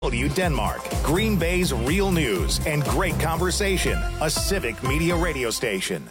Denmark, Green Bay's real news and great conversation. A Civic Media radio station.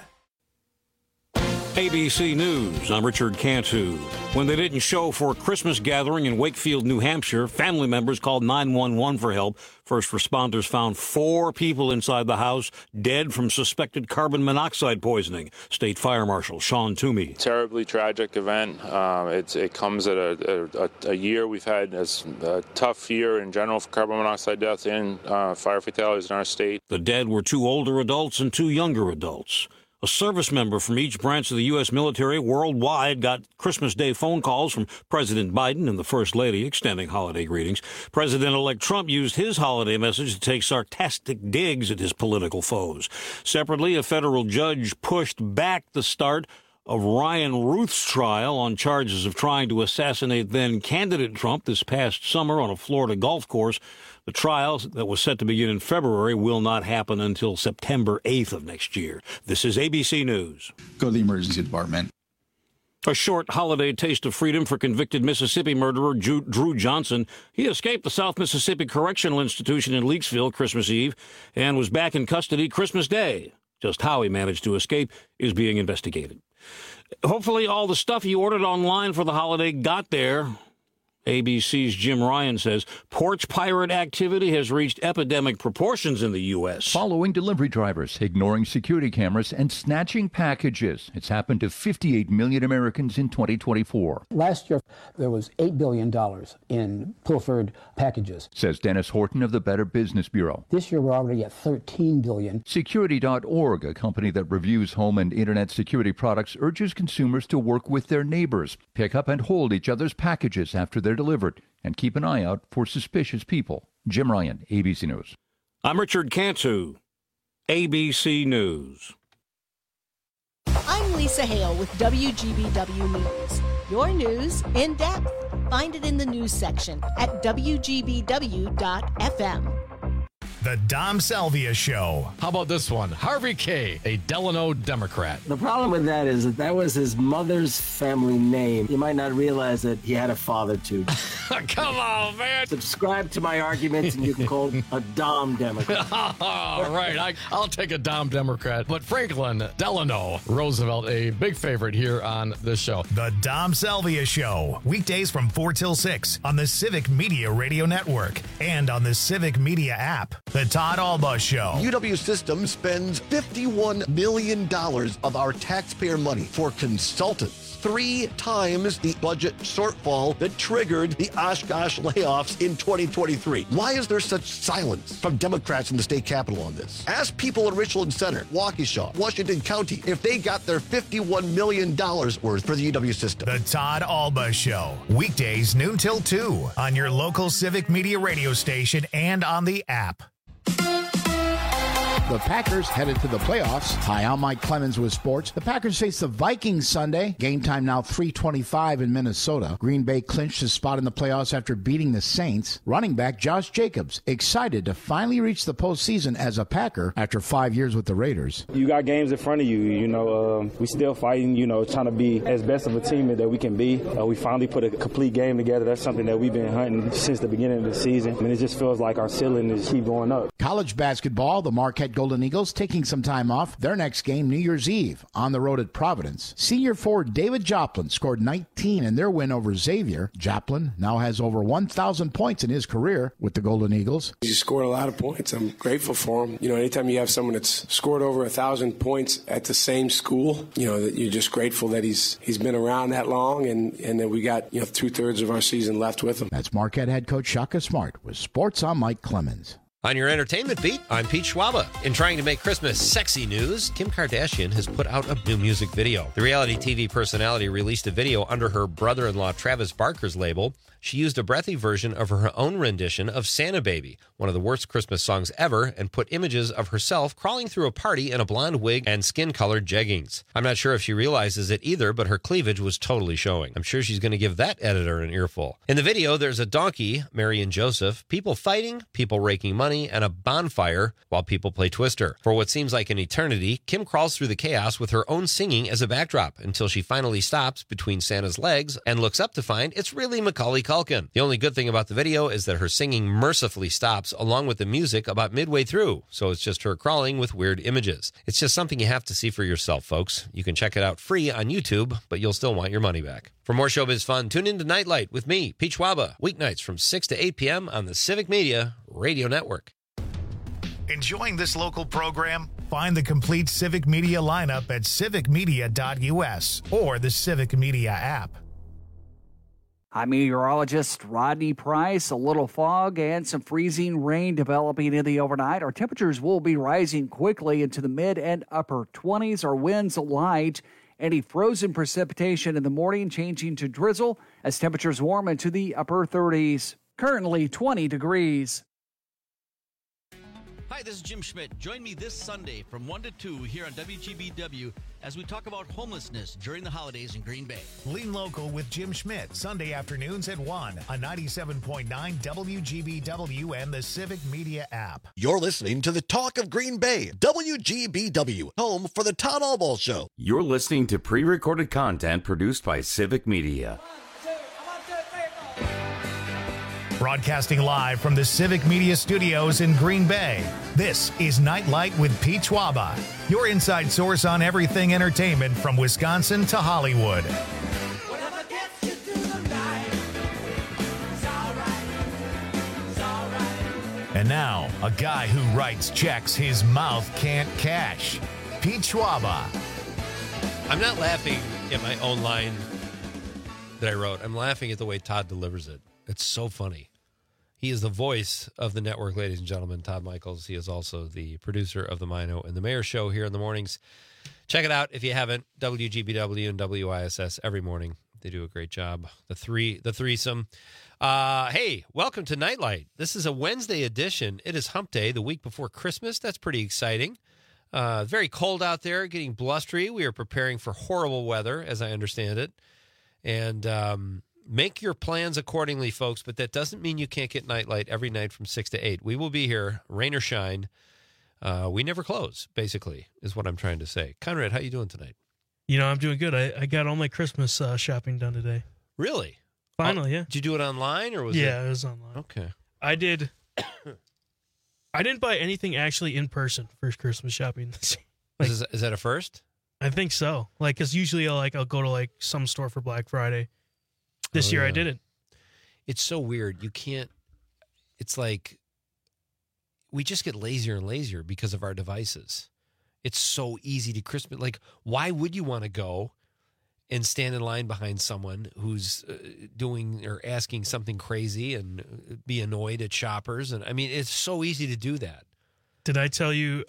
ABC News, I'm Richard Cantu. When they didn't show for a Christmas gathering in Wakefield, New Hampshire, family members called 911 for help. First responders found 4 people inside the house dead from suspected carbon monoxide poisoning. State Fire Marshal Sean Toomey. Terribly tragic event. It comes at a year we've had a tough year in general for carbon monoxide deaths and fire fatalities in our state. The dead were 2 older adults and 2 younger adults. A service member from each branch of the U.S. military worldwide got Christmas Day phone calls from President Biden and the First Lady extending holiday greetings. President-elect Trump used his holiday message to take sarcastic digs at his political foes. Separately, a federal judge pushed back the start of Ryan Ruth's trial on charges of trying to assassinate then-candidate Trump this past summer on a Florida golf course. The trial that was set to begin in February will not happen until September 8th of next year. This is ABC News. Go to the emergency department. A short holiday taste of freedom for convicted Mississippi murderer Drew Johnson. He escaped the South Mississippi Correctional Institution in Leakesville Christmas Eve and was back in custody Christmas Day. Just how he managed to escape is being investigated. Hopefully all the stuff he ordered online for the holiday got there. ABC's Jim Ryan says porch pirate activity has reached epidemic proportions in the U.S. Following delivery drivers, ignoring security cameras, and snatching packages. It's happened to 58 million Americans in 2024. Last year, there was $8 billion in pilfered packages, says Dennis Horton of the Better Business Bureau. This year, we're already at $13 billion. Security.org, a company that reviews home and internet security products, urges consumers to work with their neighbors, pick up and hold each other's packages after they're delivered, and keep an eye out for suspicious people. Jim Ryan, ABC News. I'm Richard Cantu, ABC News. I'm Lisa Hale with WGBW News. Your news in depth. Find it in the news section at WGBW.FM. The Dom Salvia Show. How about this one? Harvey Kaye, a Delano Democrat. The problem with that is that was his mother's family name. You might not realize that he had a father, too. Come on, man. Subscribe to my arguments and you can call him a Dom Democrat. All right, I'll take a Dom Democrat. But Franklin Delano Roosevelt, a big favorite here on this show. The Dom Salvia Show. Weekdays from 4 till 6 on the Civic Media Radio Network and on the Civic Media app. The Todd Alba Show. UW Systems spends $51 million of our taxpayer money for consultants. 3 times the budget shortfall that triggered the Oshkosh layoffs in 2023. Why is there such silence from Democrats in the state capitol on this? Ask people in Richland Center, Waukesha, Washington County, if they got their $51 million worth for the UW system. The Todd Alba Show. Weekdays noon till 2 on your local Civic Media radio station and on the app. The Packers headed to the playoffs. Hi, I'm Mike Clemens with sports. The Packers face the Vikings Sunday. Game time now 3:25 in Minnesota. Green Bay clinched his spot in the playoffs after beating the Saints. Running back Josh Jacobs excited to finally reach the postseason as a Packer after 5 years with the Raiders. You got games in front of you. We still fighting, trying to be as best of a team that we can be. We finally put a complete game together. That's something that we've been hunting since the beginning of the season. It just feels like our ceiling is keep going up. College basketball, the Marquette Golden Eagles taking some time off. Their next game, New Year's Eve, on the road at Providence. Senior forward David Joplin scored 19 in their win over Xavier. Joplin now has over 1,000 points in his career with the Golden Eagles. He scored a lot of points. I'm grateful for him. Anytime you have someone that's scored over 1,000 points at the same school, that you're just grateful that he's been around that long and that we got 2/3 of our season left with him. That's Marquette head coach Shaka Smart with Sports. I'm Mike Clemens. On your entertainment beat, I'm Pete Schwaba. In trying to make Christmas sexy news, Kim Kardashian has put out a new music video. The reality TV personality released a video under her brother-in-law Travis Barker's label. She used a breathy version of her own rendition of Santa Baby, one of the worst Christmas songs ever, and put images of herself crawling through a party in a blonde wig and skin-colored jeggings. I'm not sure if she realizes it either, but her cleavage was totally showing. I'm sure she's going to give that editor an earful. In the video, there's a donkey, Mary and Joseph, people fighting, people raking money, and a bonfire while people play Twister. For what seems like an eternity, Kim crawls through the chaos with her own singing as a backdrop until she finally stops between Santa's legs and looks up to find it's really Macaulay Culkin. The only good thing about the video is that her singing mercifully stops along with the music about midway through, so it's just her crawling with weird images. It's just something you have to see for yourself, folks. You can check it out free on YouTube, but you'll still want your money back. For more showbiz fun, tune in to Nightlight with me, Pete Schwaba, weeknights from 6 to 8 p.m. on the Civic Media Radio Network. Enjoying this local program? Find the complete Civic Media lineup at civicmedia.us or the Civic Media app. I'm meteorologist Rodney Price. A little fog and some freezing rain developing in the overnight. Our temperatures will be rising quickly into the mid and upper 20s. Our winds light. Any frozen precipitation in the morning changing to drizzle as temperatures warm into the upper 30s. Currently 20 degrees. Hi, this is Jim Schmidt. Join me this Sunday from 1 to 2 here on WGBW as we talk about homelessness during the holidays in Green Bay. Lean Local with Jim Schmidt, Sunday afternoons at 1 on 97.9 WGBW and the Civic Media app. You're listening to the Talk of Green Bay, WGBW, home for the Todd Albaugh Show. You're listening to pre-recorded content produced by Civic Media. Broadcasting live from the Civic Media Studios in Green Bay, this is Nightlight with Pete Schwaba, your inside source on everything entertainment from Wisconsin to Hollywood. And now, a guy who writes checks his mouth can't cash, Pete Schwaba. I'm not laughing at my own line that I wrote. I'm laughing at the way Todd delivers it. It's so funny. He is the voice of the network, ladies and gentlemen, Todd Michaels. He is also the producer of the Mino and the Mayor Show here in the mornings. Check it out if you haven't. WGBW and WISS every morning. They do a great job. The threesome. Hey, welcome to Nightlight. This is a Wednesday edition. It is Hump Day, the week before Christmas. That's pretty exciting. Very cold out there, getting blustery. We are preparing for horrible weather, as I understand it. And make your plans accordingly, folks, but that doesn't mean you can't get Nightlight every night from 6 to 8. We will be here, rain or shine. We never close, basically, is what I'm trying to say. Conrad, how you doing tonight? You know, I'm doing good. I got all my Christmas shopping done today. Really? Finally, yeah. Did you do it online or was it? Yeah, it was online. Okay. I did. I didn't buy anything actually in person for Christmas shopping this year. Is that a first? I think so. Like, because usually I'll go to some store for Black Friday. This year I didn't. It's so weird. You can't. It's like we just get lazier and lazier because of our devices. It's so easy to Christmas. Like, why would you want to go and stand in line behind someone who's doing or asking something crazy and be annoyed at shoppers? And I mean, it's so easy to do that. Did I tell you?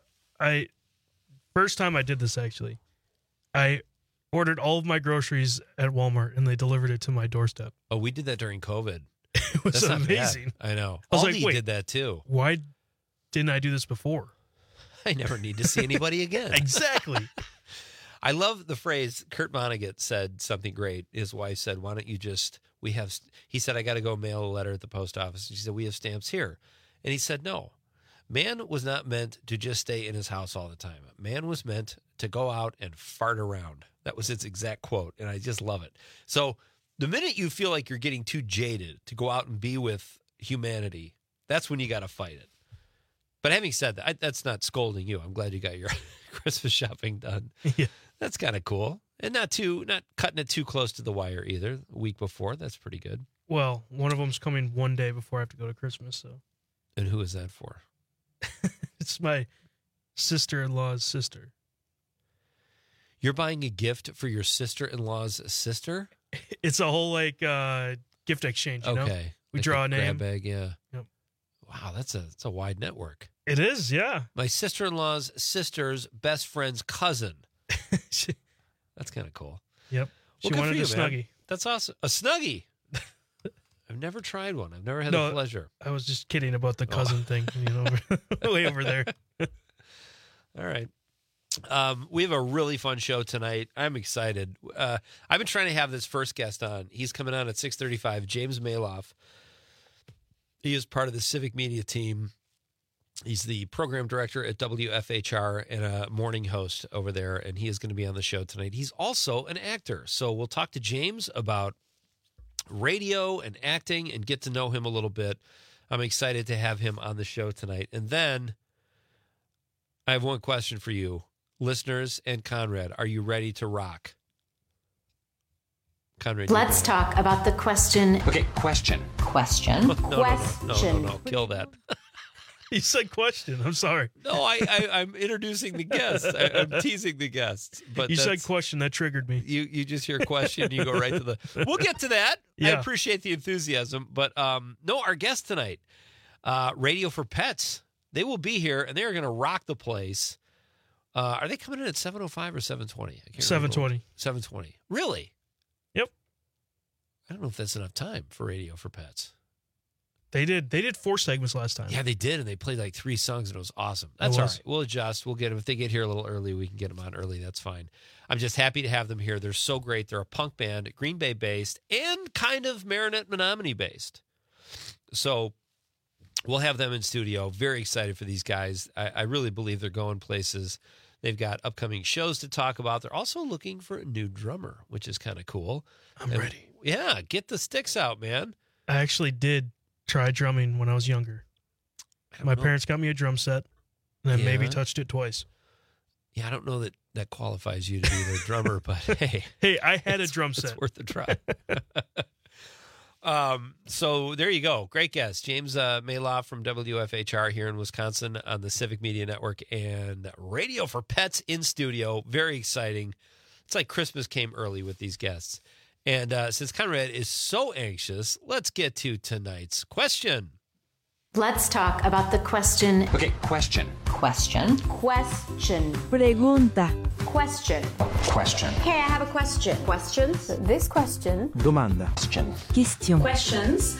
First time I did this, actually, I ordered all of my groceries at Walmart and they delivered it to my doorstep. Oh, we did that during COVID. It was amazing. I know. I was Aldi like, wait, did that too. Why didn't I do this before? I never need to see anybody again. Exactly. I love the phrase Kurt Vonnegut said something great. His wife said, why don't you just, he said, I got to go mail a letter at the post office. She said, we have stamps here. And he said, no, man was not meant to just stay in his house all the time. Man was meant to go out and fart around. That was its exact quote. And I just love it. So the minute you feel like you're getting too jaded to go out and be with humanity, that's when you got to fight it. But having said that, that's not scolding you. I'm glad you got your Christmas shopping done. Yeah. That's kind of cool. And not cutting it too close to the wire either. The week before, that's pretty good. Well, one of them's coming one day before I have to go to Christmas. So. And who is that for? It's my sister-in-law's sister. You're buying a gift for your sister-in-law's sister? It's a whole gift exchange. You know? We like draw a name. Grab bag, yeah. Yep. Wow, that's a wide network. It is, yeah. My sister-in-law's sister's best friend's cousin. That's kind of cool. Yep. She Well, wanted you, a Snuggie. Man. That's awesome. A Snuggie. I've never tried one. I've never had the pleasure. I was just kidding about the cousin thing. Way over there. All right. We have a really fun show tonight. I'm excited. I've been trying to have this first guest on. He's coming on at 6:35. James Maloff. He is part of the Civic Media team. He's the program director at WFHR and a morning host over there, and he is going to be on the show tonight. He's also an actor. So we'll talk to James about radio and acting and get to know him a little bit. I'm excited to have him on the show tonight. And then I have one question for you, listeners and Conrad. Are you ready to rock? Conrad, let's talk about the question. Okay, question. Question. No. Kill that. You said question. I'm sorry. No, I'm introducing the guests. I'm teasing the guests. But you said question. That triggered me. You just hear question. You go right to the. We'll get to that. Yeah. I appreciate the enthusiasm. But no, our guest tonight, Radio for Pets. They will be here, and they are going to rock the place. Are they coming in at 7:05 or 7:20? 7:20. 7:20. Really? Yep. I don't know if that's enough time for Radio for Pets. They did 4 segments last time. Yeah, they did, and they played like 3 songs, and it was awesome. That's all right. We'll adjust. We'll get them. If they get here a little early, we can get them on early. That's fine. I'm just happy to have them here. They're so great. They're a punk band, Green Bay-based, and kind of Marinette Menominee-based. So we'll have them in studio. Very excited for these guys. I really believe they're going places. They've got upcoming shows to talk about. They're also looking for a new drummer, which is kind of cool. I'm ready. Yeah, get the sticks out, man. I actually did try drumming when I was younger. My parents got me a drum set, and then maybe touched it twice. Yeah, I don't know that qualifies you to be their drummer, but hey. Hey, I had a drum set. It's worth a try. So there you go. Great guest. James Maloff from WFHR here in Wisconsin on the Civic Media Network and Radio for Pets in studio. Very exciting. It's like Christmas came early with these guests. And since Conrad is so anxious, let's get to tonight's question. Let's talk about the question. Okay, question. Question. Pregunta. Question. Question. Hey, I have a question. Questions? This question. Domanda. Question. Questions.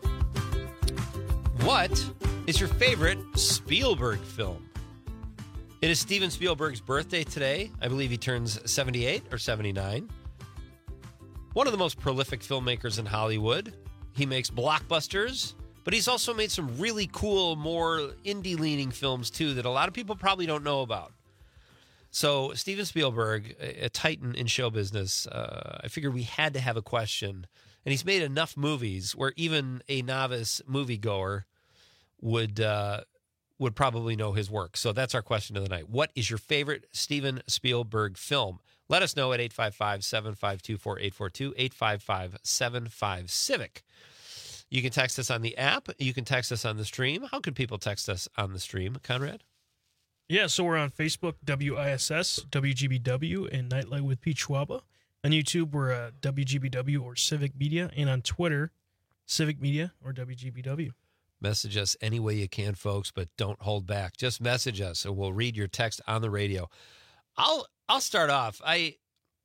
What is your favorite Spielberg film? It is Steven Spielberg's birthday today. I believe he turns 78 or 79. One of the most prolific filmmakers in Hollywood. He makes blockbusters, but he's also made some really cool, more indie-leaning films, too, that a lot of people probably don't know about. So Steven Spielberg, a titan in show business, I figured we had to have a question. And he's made enough movies where even a novice moviegoer would probably know his work. So that's our question of the night. What is your favorite Steven Spielberg film? Let us know at 855-752-4842, 855-75-CIVIC. You can text us on the app. You can text us on the stream. How can people text us on the stream, Conrad? Yeah, so we're on Facebook, WISS, WGBW, and Nightlight with Pete Schwaba. On YouTube, we're WGBW or Civic Media, and on Twitter, Civic Media or WGBW. Message us any way you can, folks, but don't hold back. Just message us, and we'll read your text on the radio. I'll start off. I'm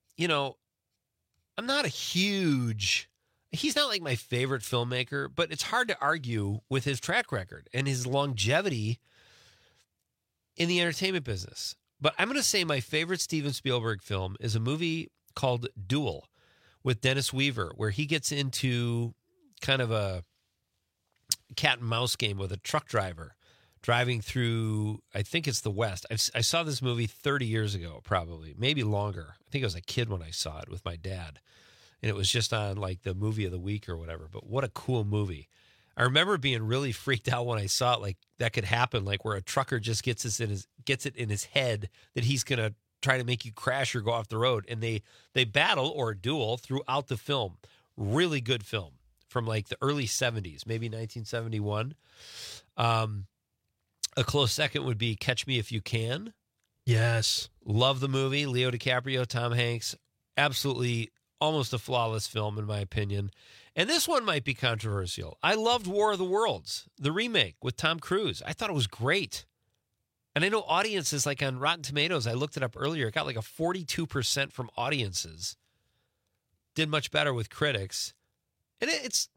not a huge... He's not like my favorite filmmaker, but it's hard to argue with his track record and his longevity in the entertainment business. But I'm going to say my favorite Steven Spielberg film is a movie called Duel with Dennis Weaver, where he gets into kind of a cat and mouse game with a truck driver driving through, I think it's the West. I saw this movie 30 years ago, probably, maybe longer. I think I was a kid when I saw it with my dad. And it was just on like the movie of the week or whatever. But what a cool movie. I remember being really freaked out when I saw it, like that could happen, like where a trucker just gets it in his head that he's going to try to make you crash or go off the road. And they battle or duel throughout the film. Really good film from like the early 70s, maybe 1971. A close second would be Catch Me If You Can. Yes. Love the movie. Leo DiCaprio, Tom Hanks. Absolutely almost a flawless film, in my opinion. And this one might be controversial. I loved War of the Worlds, the remake with Tom Cruise. I thought it was great. And I know audiences, like on Rotten Tomatoes, I looked it up earlier, it got like a 42% from audiences. Did much better with critics. And it's,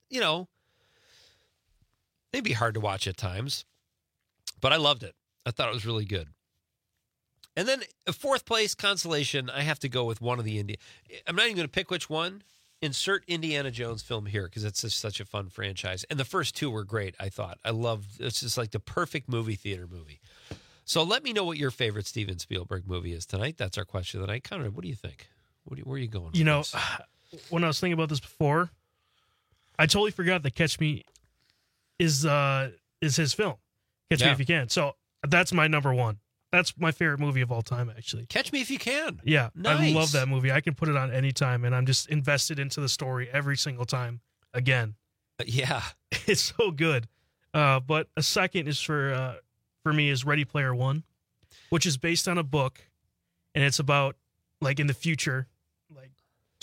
maybe hard to watch at times. But I loved it. I thought it was really good. And then a fourth place consolation, I have to go with one of the I'm not even going to pick which one. Insert Indiana Jones film here because it's just such a fun franchise. And the first two were great, I thought. It's just like the perfect movie theater movie. So let me know what your favorite Steven Spielberg movie is tonight. That's our question of the night. Conrad, what do you think? Where are you going? When I was thinking about this before, I totally forgot that Catch Me is his film. Catch Me If You Can. So that's my number one. That's my favorite movie of all time, actually. Catch Me If You Can. Yeah, Nice. I love that movie. I can put it on any time, and I'm just invested into the story every single time. Again, Yeah. it's so good. But a second is for me is Ready Player One, which is based on a book, and it's about like in the future, like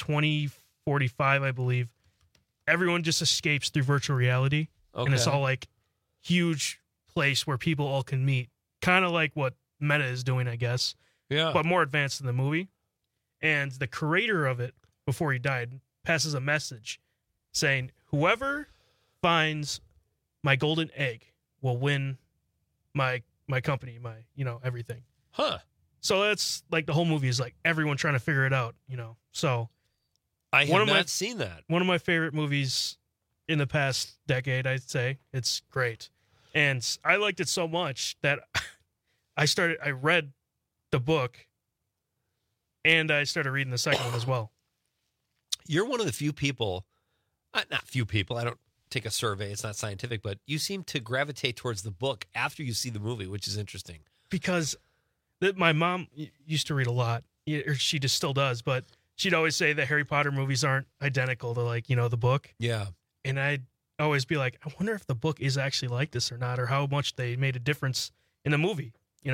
2045, I believe. Everyone just escapes through virtual reality, and it's Okay. all like huge place where people all can meet, kind of like what Meta is doing, I guess. Yeah. But more advanced than the movie. And the creator of it, before he died, passes a message saying, whoever finds my golden egg will win my company, my, everything. Huh. So that's like the whole movie is like everyone trying to figure it out, So I have not seen that. One of my favorite movies in the past decade, I'd say. It's great. And I liked it so much that I read the book and I started reading the second one as well. You're one of the few people, not few people, I don't take a survey, it's not scientific, but you seem to gravitate towards the book after you see the movie, which is interesting. Because my mom used to read a lot, or she just still does, but she'd always say that Harry Potter movies aren't identical to the book. Yeah. And I'd always be like, I wonder if the book is actually like this or not, or how much they made a difference in the movie,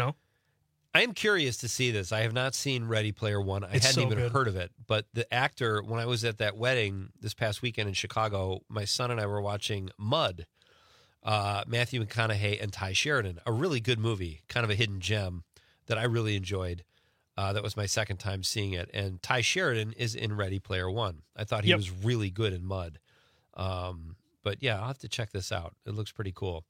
I am curious to see this. I have not seen Ready Player One. I It's hadn't so even good. heard of it. But the actor, when I was at that wedding this past weekend in Chicago, my son and I were watching Mud, Matthew McConaughey and Ty Sheridan, a really good movie, kind of a hidden gem that I really enjoyed. That was my second time seeing it. And Ty Sheridan is in Ready Player One. I thought he was really good in Mud. But yeah, I'll have to check this out. It looks pretty cool.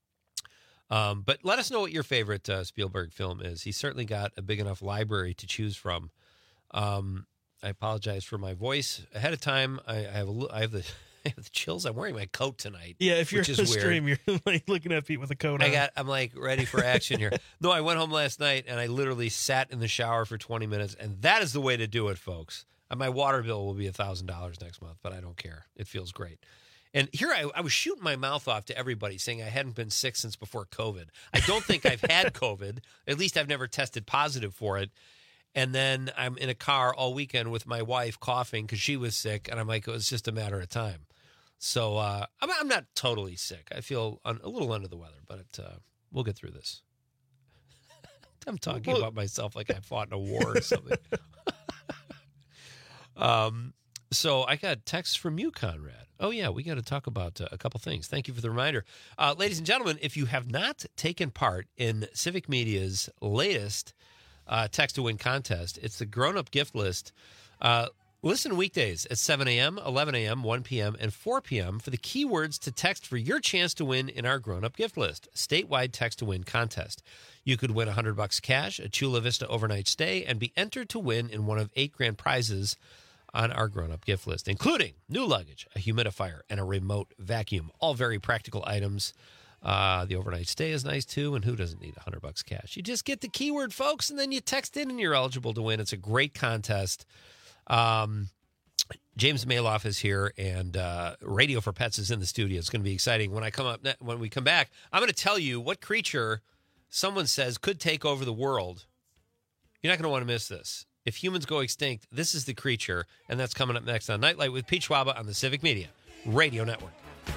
But let us know what your favorite Spielberg film is. He's certainly got a big enough library to choose from. I apologize for my voice ahead of time. I have the chills. I'm wearing my coat tonight. Yeah, if you're which in is the weird. stream, you're like looking at Pete with a coat on. I'm like ready for action here. No, I went home last night and I literally sat in the shower for 20 minutes, and that is the way to do it, folks. My water bill will be $1,000 next month, but I don't care. It feels great. And here I was shooting my mouth off to everybody saying I hadn't been sick since before COVID. I don't think I've had COVID. At least I've never tested positive for it. And then I'm in a car all weekend with my wife coughing because she was sick. And I'm like, it was just a matter of time. So I'm not totally sick. I feel a little under the weather, but we'll get through this. I'm talking about myself like I fought in a war or something. So I got texts from you, Conrad. Oh, yeah, we got to talk about a couple things. Thank you for the reminder. Ladies and gentlemen, if you have not taken part in Civic Media's latest text-to-win contest, it's the grown-up gift list. Listen weekdays at 7 a.m., 11 a.m., 1 p.m., and 4 p.m. for the keywords to text for your chance to win in our grown-up gift list, statewide text-to-win contest. You could win $100 cash, a Chula Vista overnight stay, and be entered to win in one of 8 grand prizes on our grown-up gift list, including new luggage, a humidifier, and a remote vacuum. All very practical items. The overnight stay is nice, too, and who doesn't need $100 cash? You just get the keyword, folks, and then you text in and you're eligible to win. It's a great contest. James Maloff is here, and Radio for Pets is in the studio. It's going to be exciting. When we come back, I'm going to tell you what creature someone says could take over the world. You're not going to want to miss this. If humans go extinct, this is the creature, and that's coming up next on Nightlight with Pete Schwaba on the Civic Media Radio Network.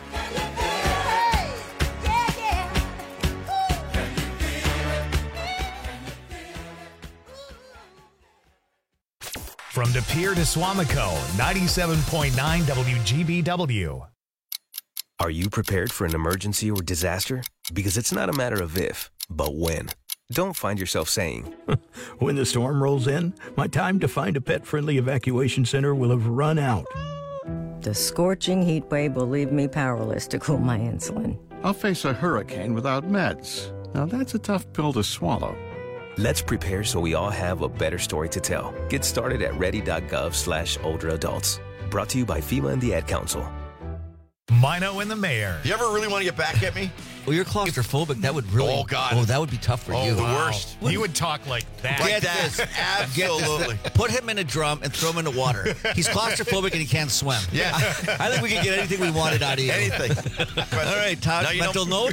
From De Pere to Swamico, 97.9 WGBW. Are you prepared for an emergency or disaster? Because it's not a matter of if, but when. Don't find yourself saying, when the storm rolls in, my time to find a pet-friendly evacuation center will have run out. The scorching heat wave will leave me powerless to cool my insulin. I'll face a hurricane without meds. Now that's a tough pill to swallow. Let's prepare so we all have a better story to tell. Get started at ready.gov/older adults. Brought to you by FEMA and the Ad Council. Mino and the Mayor. You ever really want to get back at me? Well, you're claustrophobic. That would really... Oh, God. Oh, that would be tough for you. The worst. You would talk like that. Like that. Absolutely. Put him in a drum and throw him in the water. He's claustrophobic and he can't swim. Yeah. I think we can get anything we wanted out of you. Anything. All right, Todd, mental note?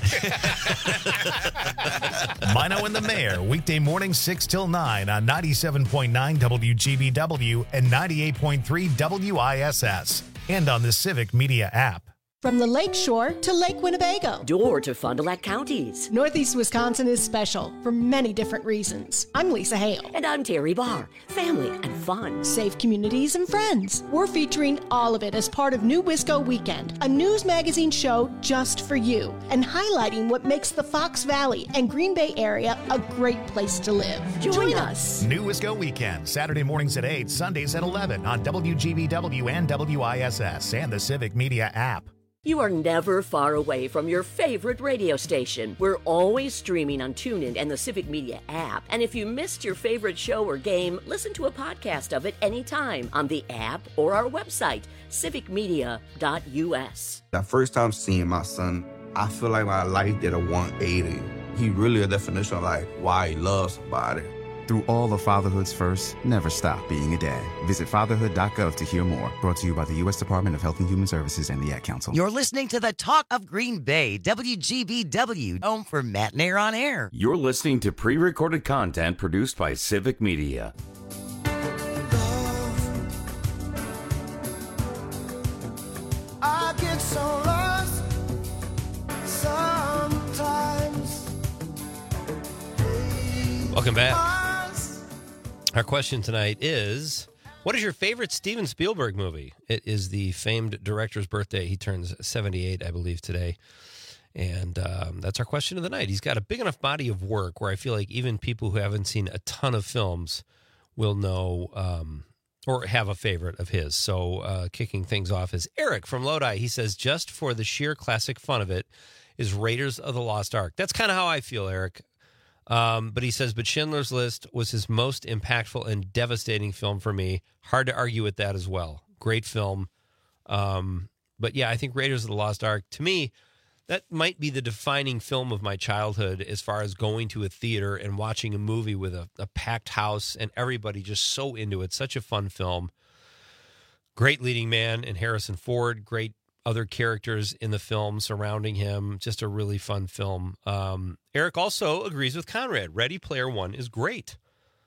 Mino and the Mayor, weekday mornings 6 till 9 on 97.9 WGBW and 98.3 WISS. And on the Civic Media app. From the Lake Shore to Lake Winnebago. Door to Fond du Lac counties. Northeast Wisconsin is special for many different reasons. I'm Lisa Hale. And I'm Terry Barr. Family and fun. Safe communities and friends. We're featuring all of it as part of New Wisco Weekend, a news magazine show just for you, and highlighting what makes the Fox Valley and Green Bay area a great place to live. Join us. New Wisco Weekend, Saturday mornings at 8, Sundays at 11 on WGBW and WISS and the Civic Media app. You are never far away from your favorite radio station. We're always streaming on TuneIn and the Civic Media app. And if you missed your favorite show or game, listen to a podcast of it anytime on the app or our website, civicmedia.us. The first time seeing my son, I feel like my life did a 180. He really a definition of like why he loves somebody. Through all of fatherhood's first, never stop being a dad. Visit fatherhood.gov to hear more. Brought to you by the U.S. Department of Health and Human Services and the Ad Council. You're listening to the Talk of Green Bay, WGBW, home for Matt and Air on Air. You're listening to pre-recorded content produced by Civic Media. I get so lost sometimes. Welcome back. Our question tonight is, what is your favorite Steven Spielberg movie? It is the famed director's birthday. He turns 78, I believe, today. And that's our question of the night. He's got a big enough body of work where I feel like even people who haven't seen a ton of films will know or have a favorite of his. So kicking things off is Eric from Lodi. He says, just for the sheer classic fun of it is Raiders of the Lost Ark. That's kind of how I feel, Eric. But he says, but Schindler's List was his most impactful and devastating film for me. Hard to argue with that as well. Great film. But yeah, I think Raiders of the Lost Ark, to me, that might be the defining film of my childhood as far as going to a theater and watching a movie with a packed house and everybody just so into it. Such a fun film. Great leading man in Harrison Ford. Great other characters in the film surrounding him. Just a really fun film. Eric also agrees with Conrad. Ready Player One is great.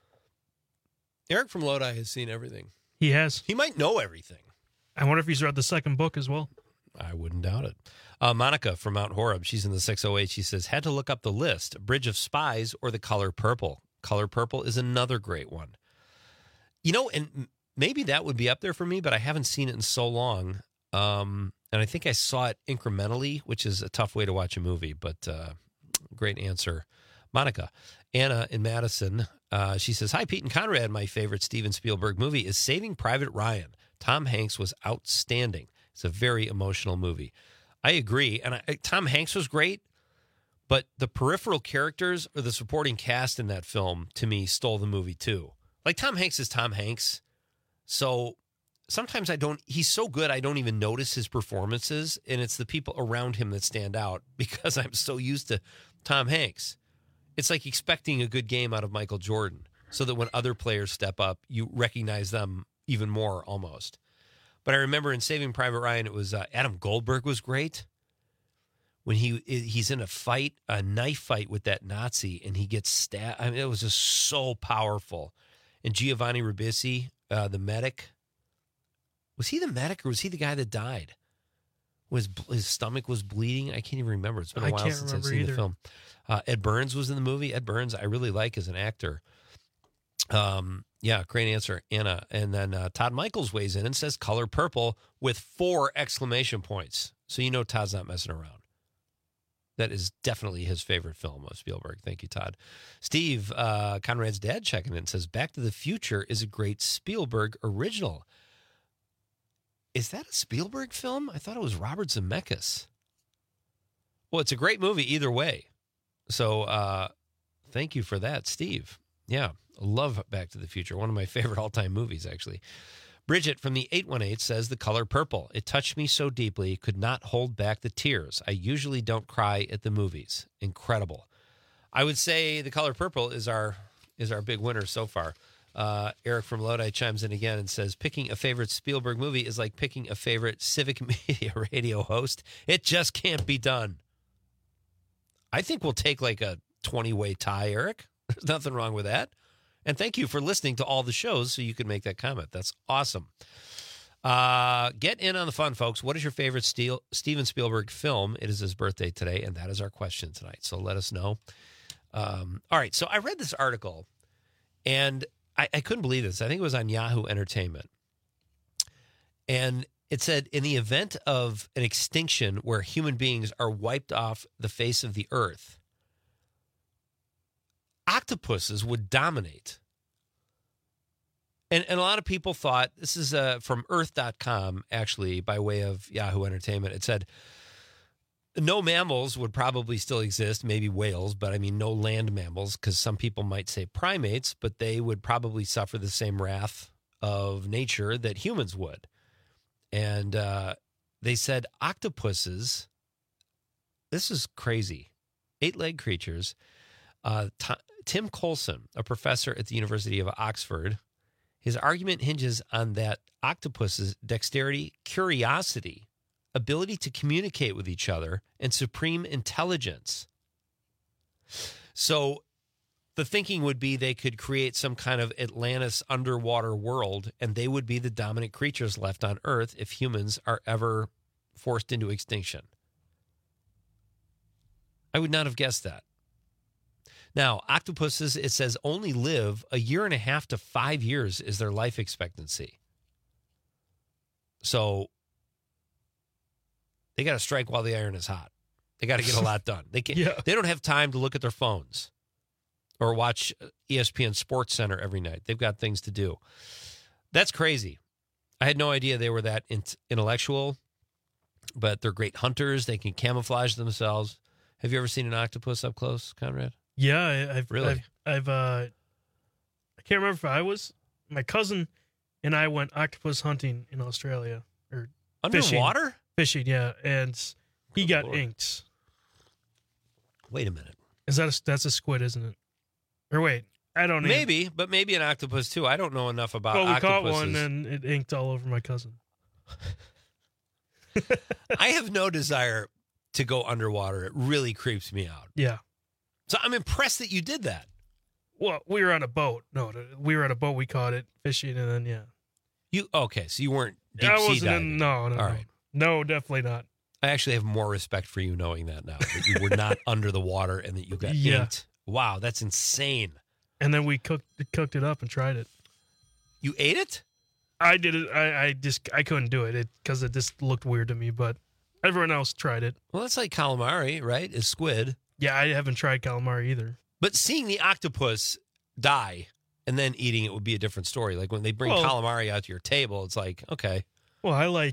Eric from Lodi has seen everything. He has. He might know everything. I wonder if he's read the second book as well. I wouldn't doubt it. Monica from Mount Horeb, she's in the 608. She says, had to look up the list. Bridge of Spies or The Color Purple. Color Purple is another great one. You know, and maybe that would be up there for me, but I haven't seen it in so long. And I think I saw it incrementally, which is a tough way to watch a movie, but great answer. Monica. Anna in Madison, she says, hi, Pete and Conrad. My favorite Steven Spielberg movie is Saving Private Ryan. Tom Hanks was outstanding. It's a very emotional movie. I agree. And Tom Hanks was great, but the peripheral characters or the supporting cast in that film, to me, stole the movie too. Like, Tom Hanks is Tom Hanks. So sometimes he's so good, I don't even notice his performances, and it's the people around him that stand out because I'm so used to Tom Hanks. It's like expecting a good game out of Michael Jordan so that when other players step up, you recognize them even more almost. But I remember in Saving Private Ryan, it was Adam Goldberg was great. When he's in a knife fight with that Nazi, and he gets stabbed. I mean, it was just so powerful. And Giovanni Ribisi, the medic, was he the medic or was he the guy that died? His stomach was bleeding? I can't even remember. It's been a while since I've seen the film. Ed Burns was in the movie. Ed Burns, I really like as an actor. Yeah, great answer, Anna. And then Todd Michaels weighs in and says Color Purple with 4 exclamation points. So you know Todd's not messing around. That is definitely his favorite film of Spielberg. Thank you, Todd. Steve, Conrad's dad, checking in, says Back to the Future is a great Spielberg original. Is that a Spielberg film? I thought it was Robert Zemeckis. Well, it's a great movie either way. So thank you for that, Steve. Yeah, love Back to the Future. One of my favorite all-time movies, actually. Bridget from the 818 says The Color Purple. It touched me so deeply, could not hold back the tears. I usually don't cry at the movies. Incredible. I would say The Color Purple is our big winner so far. Eric from Lodi chimes in again and says, picking a favorite Spielberg movie is like picking a favorite Civic Media radio host. It just can't be done. I think we'll take like a 20-way tie, Eric. There's nothing wrong with that. And thank you for listening to all the shows so you can make that comment. That's awesome. Get in on the fun, folks. What is your favorite Steven Spielberg film? It is his birthday today, and that is our question tonight. So let us know. All right, so I read this article, and I couldn't believe this. I think it was on Yahoo Entertainment. And it said, in the event of an extinction where human beings are wiped off the face of the earth, octopuses would dominate. And a lot of people thought, this is from earth.com, actually, by way of Yahoo Entertainment. It said, no mammals would probably still exist, maybe whales, but I mean no land mammals, because some people might say primates, but they would probably suffer the same wrath of nature that humans would. And they said octopuses, this is crazy, 8-legged creatures. Tim Coulson, a professor at the University of Oxford, his argument hinges on that octopuses' dexterity, curiosity, ability to communicate with each other, and supreme intelligence. So the thinking would be they could create some kind of Atlantis underwater world, and they would be the dominant creatures left on Earth if humans are ever forced into extinction. I would not have guessed that. Now, octopuses, it says, only live 1.5 to 5 years is their life expectancy. So they got to strike while the iron is hot. They got to get a lot done. They don't have time to look at their phones or watch ESPN Sports Center every night. They've got things to do. That's crazy. I had no idea they were that intellectual, but they're great hunters. They can camouflage themselves. Have you ever seen an octopus up close, Conrad? Yeah, I've really. I can't remember if I was. My cousin and I went octopus hunting in Australia or underwater fishing. Yeah, and he got inked. Wait a minute. That's a squid, isn't it? Or wait, I don't know. Maybe, but maybe an octopus too. I don't know enough about octopuses. Well, we caught one and it inked all over my cousin. I have no desire to go underwater. It really creeps me out. Yeah. So I'm impressed that you did that. Well, we were on a boat. No, we were on a boat. We caught it fishing, and then So you weren't deep sea diving. No. All right. No, definitely not. I actually have more respect for you knowing that now, that you were not under the water and that you got inked. Wow, that's insane. And then we cooked it up and tried it. You ate it? I did it. I couldn't do it because it just looked weird to me, but everyone else tried it. Well, that's like calamari, right? Is squid. Yeah, I haven't tried calamari either. But seeing the octopus die and then eating it would be a different story. Like when they bring calamari out to your table, it's like, okay. Well, I like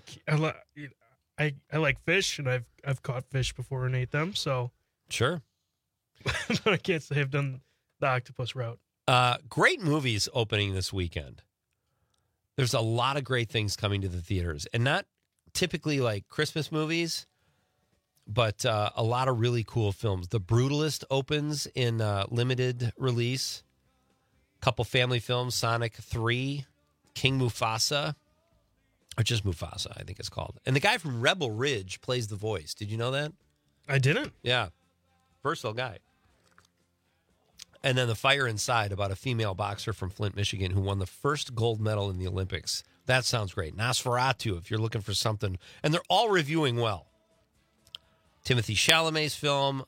fish, and I've caught fish before and ate them, so sure. But I can't say I've done the octopus route. Great movies opening this weekend. There's a lot of great things coming to the theaters, and not typically like Christmas movies, but a lot of really cool films. The Brutalist opens in limited release. Couple family films, Sonic 3, King Mufasa, or just Mufasa, I think it's called. And the guy from Rebel Ridge plays the voice. Did you know that? I didn't. Yeah. Versatile guy. And then The Fire Inside, about a female boxer from Flint, Michigan, who won the first gold medal in the Olympics. That sounds great. Nosferatu, if you're looking for something. And they're all reviewing well. Timothy Chalamet's film,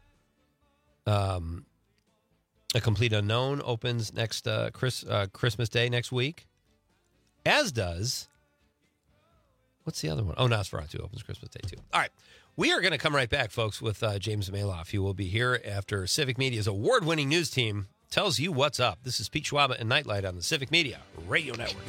A Complete Unknown, opens next Christmas Day next week. As does, what's the other one? Oh, Nosferatu opens Christmas Day too. All right. We are going to come right back, folks, with James Maloff. He will be here after Civic Media's award-winning news team tells you what's up. This is Pete Schwaba and Nightlight on the Civic Media Radio Network.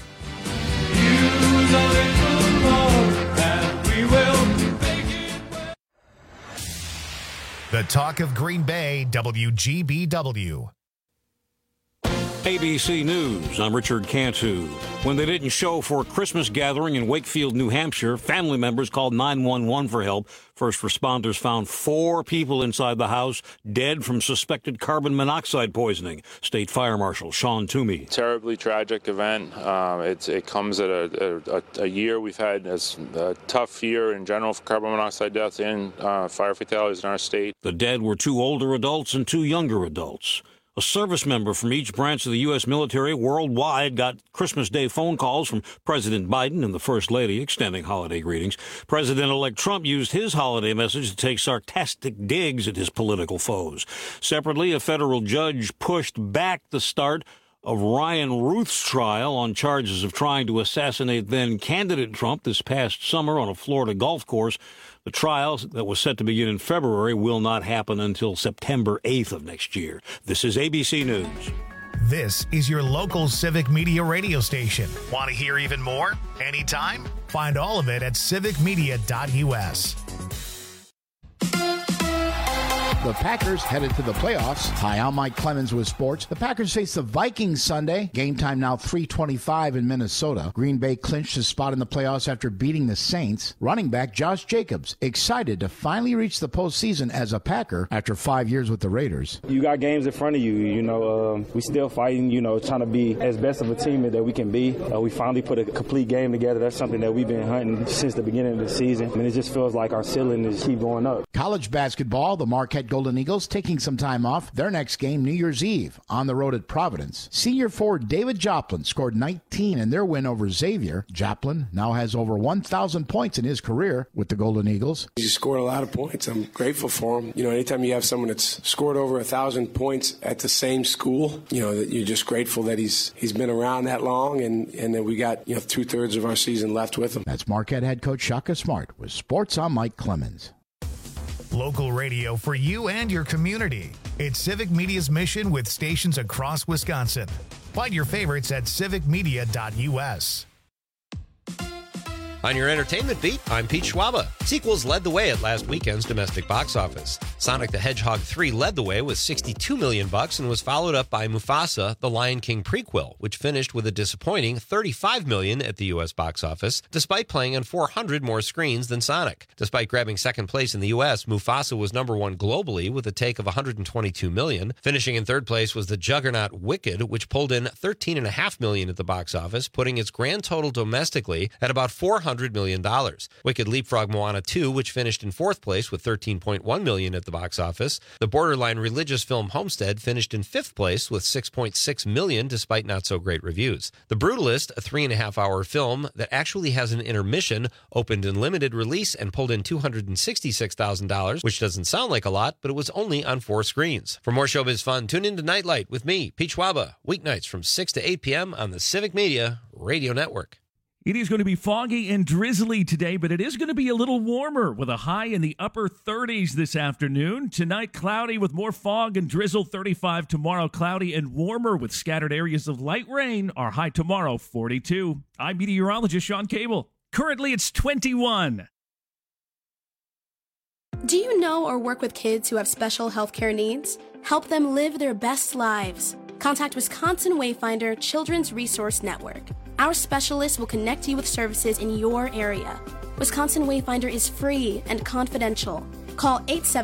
The talk of Green Bay, WGBW. ABC News, I'm Richard Cantu. When they didn't show for a Christmas gathering in Wakefield, New Hampshire, family members called 911 for help. First responders found 4 people inside the house dead from suspected carbon monoxide poisoning. State Fire Marshal Sean Toomey. Terribly tragic event. It comes at a year we've had a tough year in general for carbon monoxide deaths and fire fatalities in our state. The dead were 2 older adults and 2 younger adults. A service member from each branch of the U.S. military worldwide got Christmas Day phone calls from President Biden and the First Lady extending holiday greetings. President-elect Trump used his holiday message to take sarcastic digs at his political foes. Separately, a federal judge pushed back the start of Ryan Ruth's trial on charges of trying to assassinate then-candidate Trump this past summer on a Florida golf course. The trial that was set to begin in February will not happen until September 8th of next year. This is ABC News. This is your local Civic Media radio station. Want to hear even more? Anytime? Find all of it at civicmedia.us. The Packers headed to the playoffs. Hi, I'm Mike Clemens with sports. The Packers face the Vikings Sunday. Game time now 3:25 in Minnesota. Green Bay clinched his spot in the playoffs after beating the Saints. Running back Josh Jacobs excited to finally reach the postseason as a Packer after 5 years with the Raiders. You got games in front of you. We still fighting, trying to be as best of a team that we can be. We finally put a complete game together. That's something that we've been hunting since the beginning of the season. And it just feels like our ceiling is keep going up. College basketball, the Marquette Golden Eagles taking some time off. Their next game, New Year's Eve, on the road at Providence. Senior forward David Joplin scored 19 in their win over Xavier. Joplin now has over 1,000 points in his career with the Golden Eagles. He scored a lot of points. I'm grateful for him. Anytime you have someone that's scored over 1,000 points at the same school, that you're just grateful that he's been around that long and that we got 2/3 of our season left with him. That's Marquette head coach Shaka Smart with Sports. I'm Mike Clemens. Local radio for you and your community. It's Civic Media's mission with stations across Wisconsin. Find your favorites at civicmedia.us. On your entertainment beat, I'm Pete Schwaba. Sequels led the way at last weekend's domestic box office. Sonic the Hedgehog 3 led the way with $62 million and was followed up by Mufasa, the Lion King prequel, which finished with a disappointing $35 million at the U.S. box office, despite playing on 400 more screens than Sonic. Despite grabbing second place in the U.S., Mufasa was number 1 globally with a take of $122 million. Finishing in third place was the juggernaut Wicked, which pulled in $13.5 million at the box office, putting its grand total domestically at about $400 million. Wicked leapfrogged Moana 2, which finished in fourth place with $13.1 million at the box office. The borderline religious film Homestead finished in fifth place with $6.6 million, despite not so great reviews. The Brutalist, a 3.5-hour film that actually has an intermission, opened in limited release and pulled in $266,000, which doesn't sound like a lot, but it was only on 4 screens. For more showbiz fun, tune in to Nightlight with me, Pete Schwaba, weeknights from 6 to 8 p.m. on the Civic Media Radio Network. It is going to be foggy and drizzly today, but it is going to be a little warmer with a high in the upper 30s this afternoon. Tonight, cloudy with more fog and drizzle, 35. Tomorrow, cloudy and warmer with scattered areas of light rain. Our high tomorrow, 42. I'm meteorologist Sean Cable. Currently, it's 21. Do you know or work with kids who have special healthcare needs? Help them live their best lives. Contact Wisconsin Wayfinder Children's Resource Network. Our specialists will connect you with services in your area. Wisconsin Wayfinder is free and confidential. Call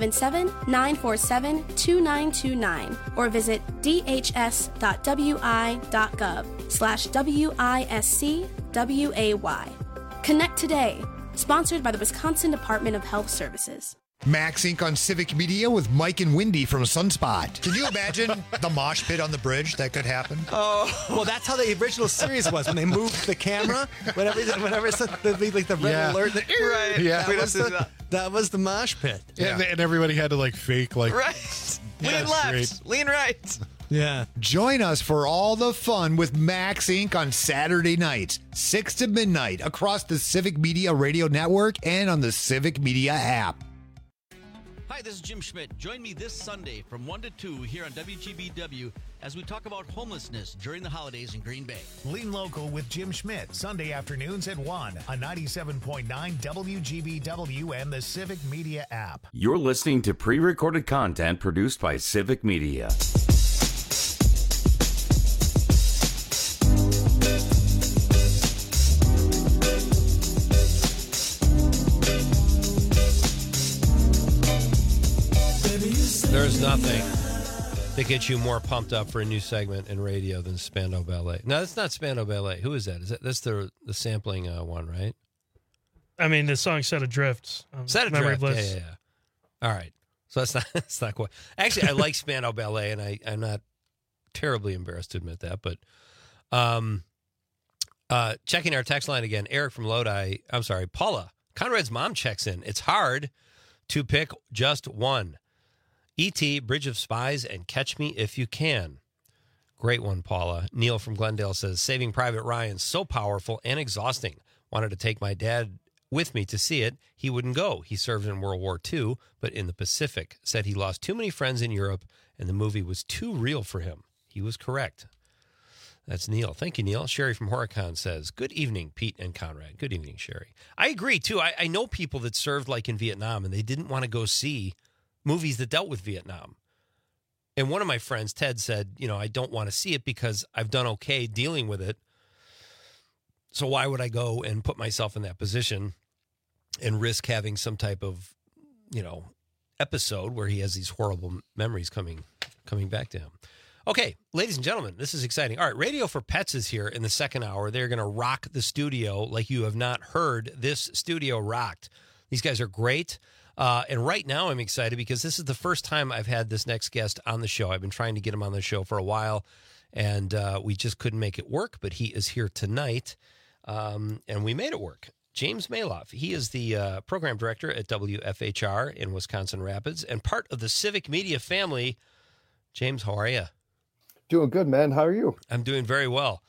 877-947-2929 or visit dhs.wi.gov/WISCWAY. Connect today. Sponsored by the Wisconsin Department of Health Services. Max Inc. on Civic Media with Mike and Wendy from Sunspot. Can you imagine the mosh pit on the bridge that could happen? Oh, well, that's how the original series was when they moved the camera. Whenever it's the red alert. Right. Yeah. That was the mosh pit. Yeah. And everybody had to fake right. Lean left, great. Lean right. Yeah. Join us for all the fun with Max Inc. on Saturday nights, 6 to midnight, across the Civic Media Radio Network and on the Civic Media app. Hi, this is Jim Schmidt. Join me this Sunday from 1 to 2 here on WGBW as we talk about homelessness during the holidays in Green Bay. Lean Local with Jim Schmidt, Sunday afternoons at 1 on 97.9 WGBW and the Civic Media app. You're listening to pre-recorded content produced by Civic Media. nothing that gets you more pumped up for a new segment in radio than Spandau Ballet. No, that's not Spandau Ballet. Who is that? That's the sampling one, right? I mean, the song "Set Adrift." Set Memory Adrift. Bliss. Yeah. All right. So that's not quite. Actually, I like Spandau Ballet, and I'm not terribly embarrassed to admit that. But checking our text line again, Eric from Lodi. I'm sorry, Paula. Conrad's mom checks in. It's hard to pick just one. E.T., Bridge of Spies, and Catch Me If You Can. Great one, Paula. Neil from Glendale says, Saving Private Ryan, so powerful and exhausting. Wanted to take my dad with me to see it. He wouldn't go. He served in World War II, but in the Pacific. Said he lost too many friends in Europe, and the movie was too real for him. He was correct. That's Neil. Thank you, Neil. Sherry from Horicon says, good evening, Pete and Conrad. Good evening, Sherry. I agree, too. I know people that served like in Vietnam, and they didn't want to go see movies that dealt with Vietnam. And one of my friends, Ted, said, I don't want to see it because I've done okay dealing with it. So why would I go and put myself in that position and risk having some type of, episode where he has these horrible memories coming back to him? Okay, ladies and gentlemen, this is exciting. All right, Radio for Pets is here in the second hour. They're going to rock the studio like you have not heard this studio rocked. These guys are great. And right now I'm excited because this is the first time I've had this next guest on the show. I've been trying to get him on the show for a while, and we just couldn't make it work, but he is here tonight, and we made it work. James Maloff. He is the program director at WFHR in Wisconsin Rapids and part of the Civic Media family. James, how are you? Doing good, man. How are you? I'm doing very well.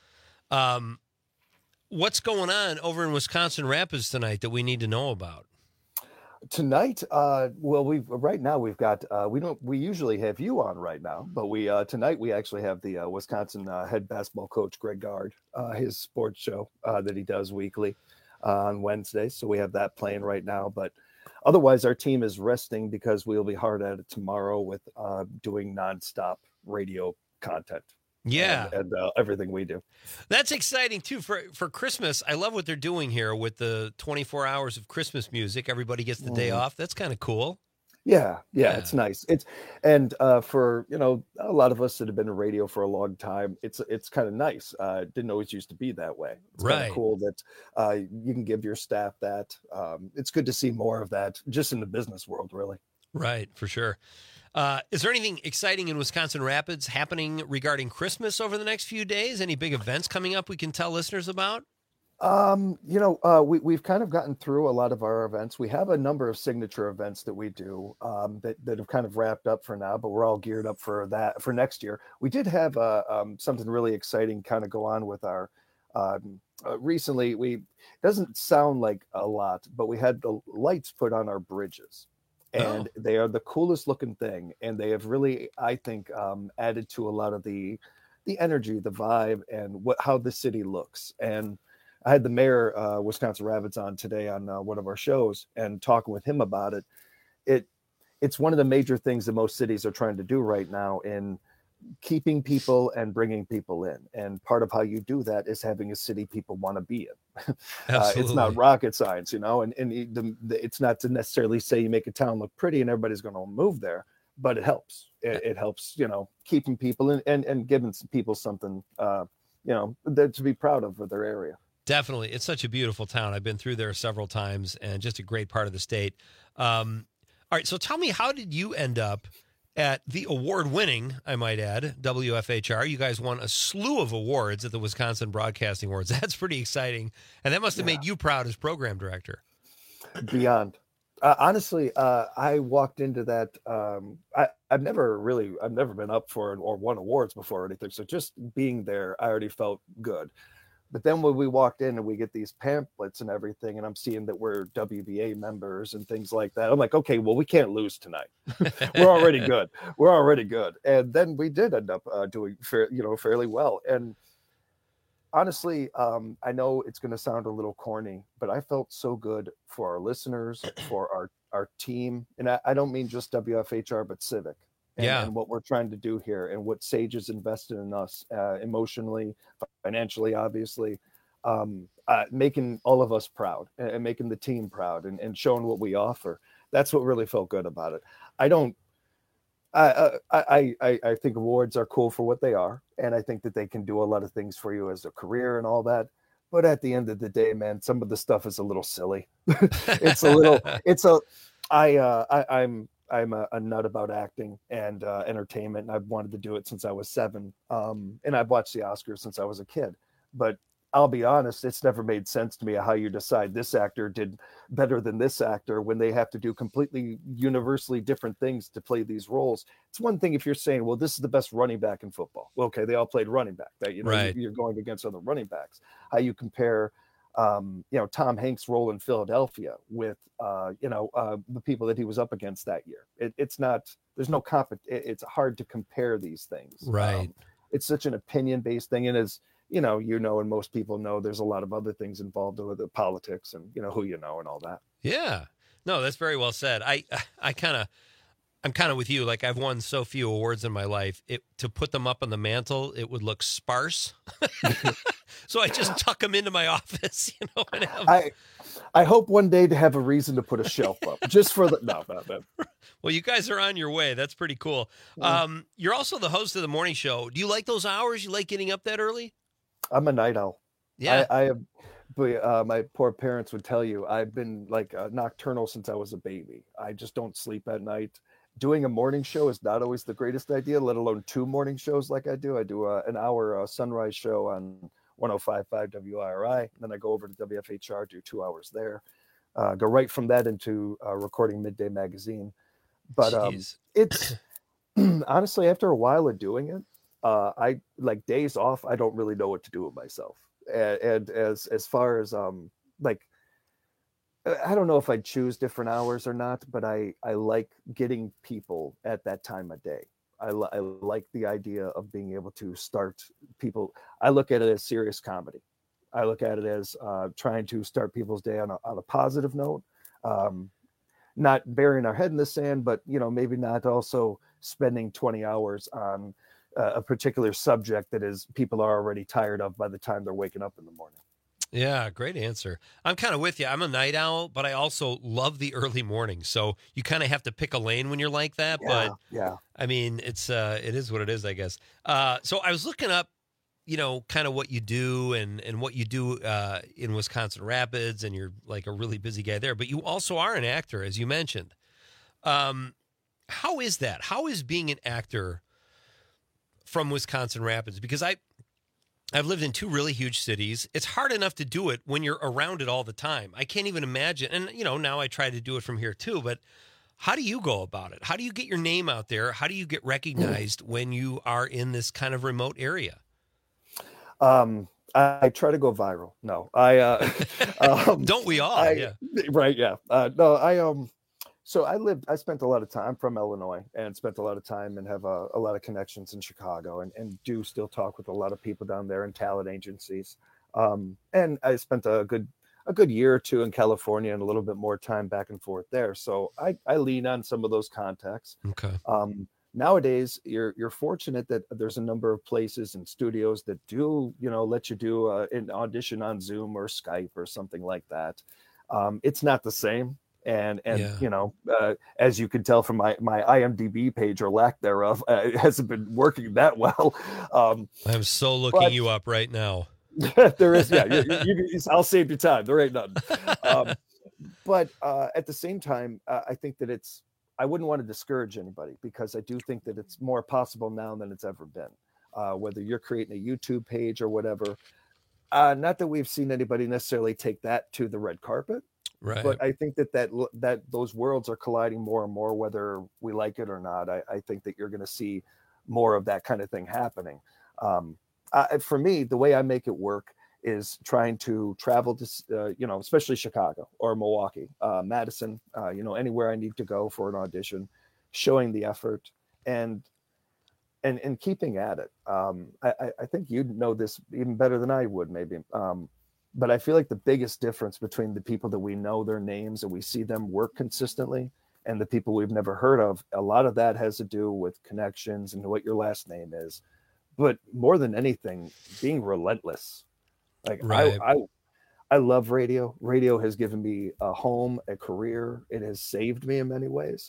What's going on over in Wisconsin Rapids tonight that we need to know about? Tonight, right now we've got we usually have you on right now, but tonight we actually have the Wisconsin head basketball coach Greg Gard, his sports show that he does weekly on Wednesdays. So we have that playing right now, but otherwise our team is resting because we'll be hard at it tomorrow with doing nonstop radio content. Yeah. And everything we do. That's exciting too for Christmas. I love what they're doing here with the 24 hours of Christmas music. Everybody gets the day off. That's kind of cool. Yeah, it's nice. For a lot of us that have been in radio for a long time, it's kind of nice. It didn't always used to be that way. It's kind of cool that you can give your staff that. It's good to see more of that just in the business world, really. Right, for sure. Is there anything exciting in Wisconsin Rapids happening regarding Christmas over the next few days? Any big events coming up we can tell listeners about? We've kind of gotten through a lot of our events. We have a number of signature events that we do that have kind of wrapped up for now, but we're all geared up for that for next year. We did have something really exciting kind of go on with our recently. It doesn't sound like a lot, but we had the lights put on our bridges. And they are the coolest looking thing. And they have really, I think, added to a lot of the energy, the vibe, and how the city looks. And I had the mayor, Wisconsin Rapids, on today on one of our shows and talking with him about it. It's one of the major things that most cities are trying to do right now in keeping people and bringing people in. And part of how you do that is having a city people want to be in. It's not rocket science, and it's not to necessarily say you make a town look pretty and everybody's going to move there, but it helps. It helps, keeping people in and giving people something, to be proud of for their area. Definitely. It's such a beautiful town. I've been through there several times and just a great part of the state. All right. So tell me, how did you end up at the award-winning, I might add, WFHR? You guys won a slew of awards at the Wisconsin Broadcasting Awards. That's pretty exciting. And that must have made you proud as program director. Beyond. Honestly, I walked into that. I've never been up for or won awards before or anything. So just being there, I already felt good. But then when we walked in and we get these pamphlets and everything, and I'm seeing that we're WBA members and things like that, I'm like, okay, well, we can't lose tonight. We're already good. We're already good. And then we did end up doing fairly well. And honestly, I know it's going to sound a little corny, but I felt so good for our listeners, for our team. And I don't mean just WFHR, but Civic. And what we're trying to do here and what Sage has invested in us emotionally, financially, obviously, making all of us proud and making the team proud and showing what we offer. That's what really felt good about it. I think awards are cool for what they are, and I think that they can do a lot of things for you as a career and all that. But at the end of the day, man, some of the stuff is a little silly. I'm a nut about acting and entertainment, and I've wanted to do it since I was 7. And I've watched the Oscars since I was a kid. But I'll be honest, it's never made sense to me how you decide this actor did better than this actor when they have to do completely universally different things to play these roles. It's one thing if you're saying, well, this is the best running back in football. Well, okay, they all played running back. That Right. You're going against other running backs. How you compare Tom Hanks' role in Philadelphia with the people that he was up against that year. It's not, there's no it's hard to compare these things. Right. It's such an opinion-based thing, and as and most people know, there's a lot of other things involved with the politics and who and all that. Yeah. No, that's very well said. I'm kind of with you. Like, I've won so few awards in my life. To put them up on the mantle, it would look sparse. So I just tuck them into my office, and I hope one day to have a reason to put a shelf up just for the no. Well, you guys are on your way. That's pretty cool. You're also the host of the morning show. Do you like those hours? You like getting up that early? I'm a night owl. Yeah. I have, but my poor parents would tell you I've been like nocturnal since I was a baby. I just don't sleep at night. Doing a morning show is not always the greatest idea, let alone 2 morning shows like I do. I do an hour sunrise show on 105.5 WIRI, and then I go over to WFHR, do 2 hours there. Go right from that into recording Midday Magazine. But it's honestly, after a while of doing it, I like days off. I don't really know what to do with myself. And as far as I don't know if I'd choose different hours or not, but I like getting people at that time of day. I like the idea of being able to start people. I look at it as serious comedy. I look at it as trying to start people's day on a positive note, not burying our head in the sand, but maybe not also spending 20 hours on a particular subject that is people are already tired of by the time they're waking up in the morning. Yeah, great answer. I'm kind of with you. I'm a night owl, but I also love the early morning. So you kind of have to pick a lane when you're like that. Yeah, but yeah, I mean, it is what it is, I guess. So I was looking up, kind of what you do and what you do in Wisconsin Rapids, and you're like a really busy guy there. But you also are an actor, as you mentioned. How is that? How is being an actor from Wisconsin Rapids? Because I've lived in 2 really huge cities. It's hard enough to do it when you're around it all the time. I can't even imagine. And, now I try to do it from here too, but how do you go about it? How do you get your name out there? How do you get recognized when you are in this kind of remote area? I try to go viral. No, don't we all? Yeah. Right. Yeah. No, so I spent a lot of time from Illinois and spent a lot of time and have a lot of connections in Chicago and do still talk with a lot of people down there in talent agencies. And I spent a good year or 2 in California and a little bit more time back and forth there. So I lean on some of those contacts. Okay. Nowadays, you're fortunate that there's a number of places and studios that do, let you do an audition on Zoom or Skype or something like that. It's not the same. And yeah. As you can tell from my IMDb page or lack thereof, it hasn't been working that well. I'm so looking you up right now. There is, yeah. I'll save you time. There ain't none. But at the same time, I think that I wouldn't want to discourage anybody, because I do think that it's more possible now than it's ever been. Whether you're creating a YouTube page or whatever, not that we've seen anybody necessarily take that to the red carpet. Right. But I think that those worlds are colliding more and more, whether we like it or not. I think that you're going to see more of that kind of thing happening. For me, the way I make it work is trying to travel to, especially Chicago or Milwaukee, Madison, anywhere I need to go for an audition, showing the effort and keeping at it. I think you'd know this even better than I would, maybe. But I feel like the biggest difference between the people that we know their names and we see them work consistently and the people we've never heard of, a lot of that has to do with connections and what your last name is. But more than anything, being relentless. Like right. I love radio. Radio has given me a home, a career. It has saved me in many ways.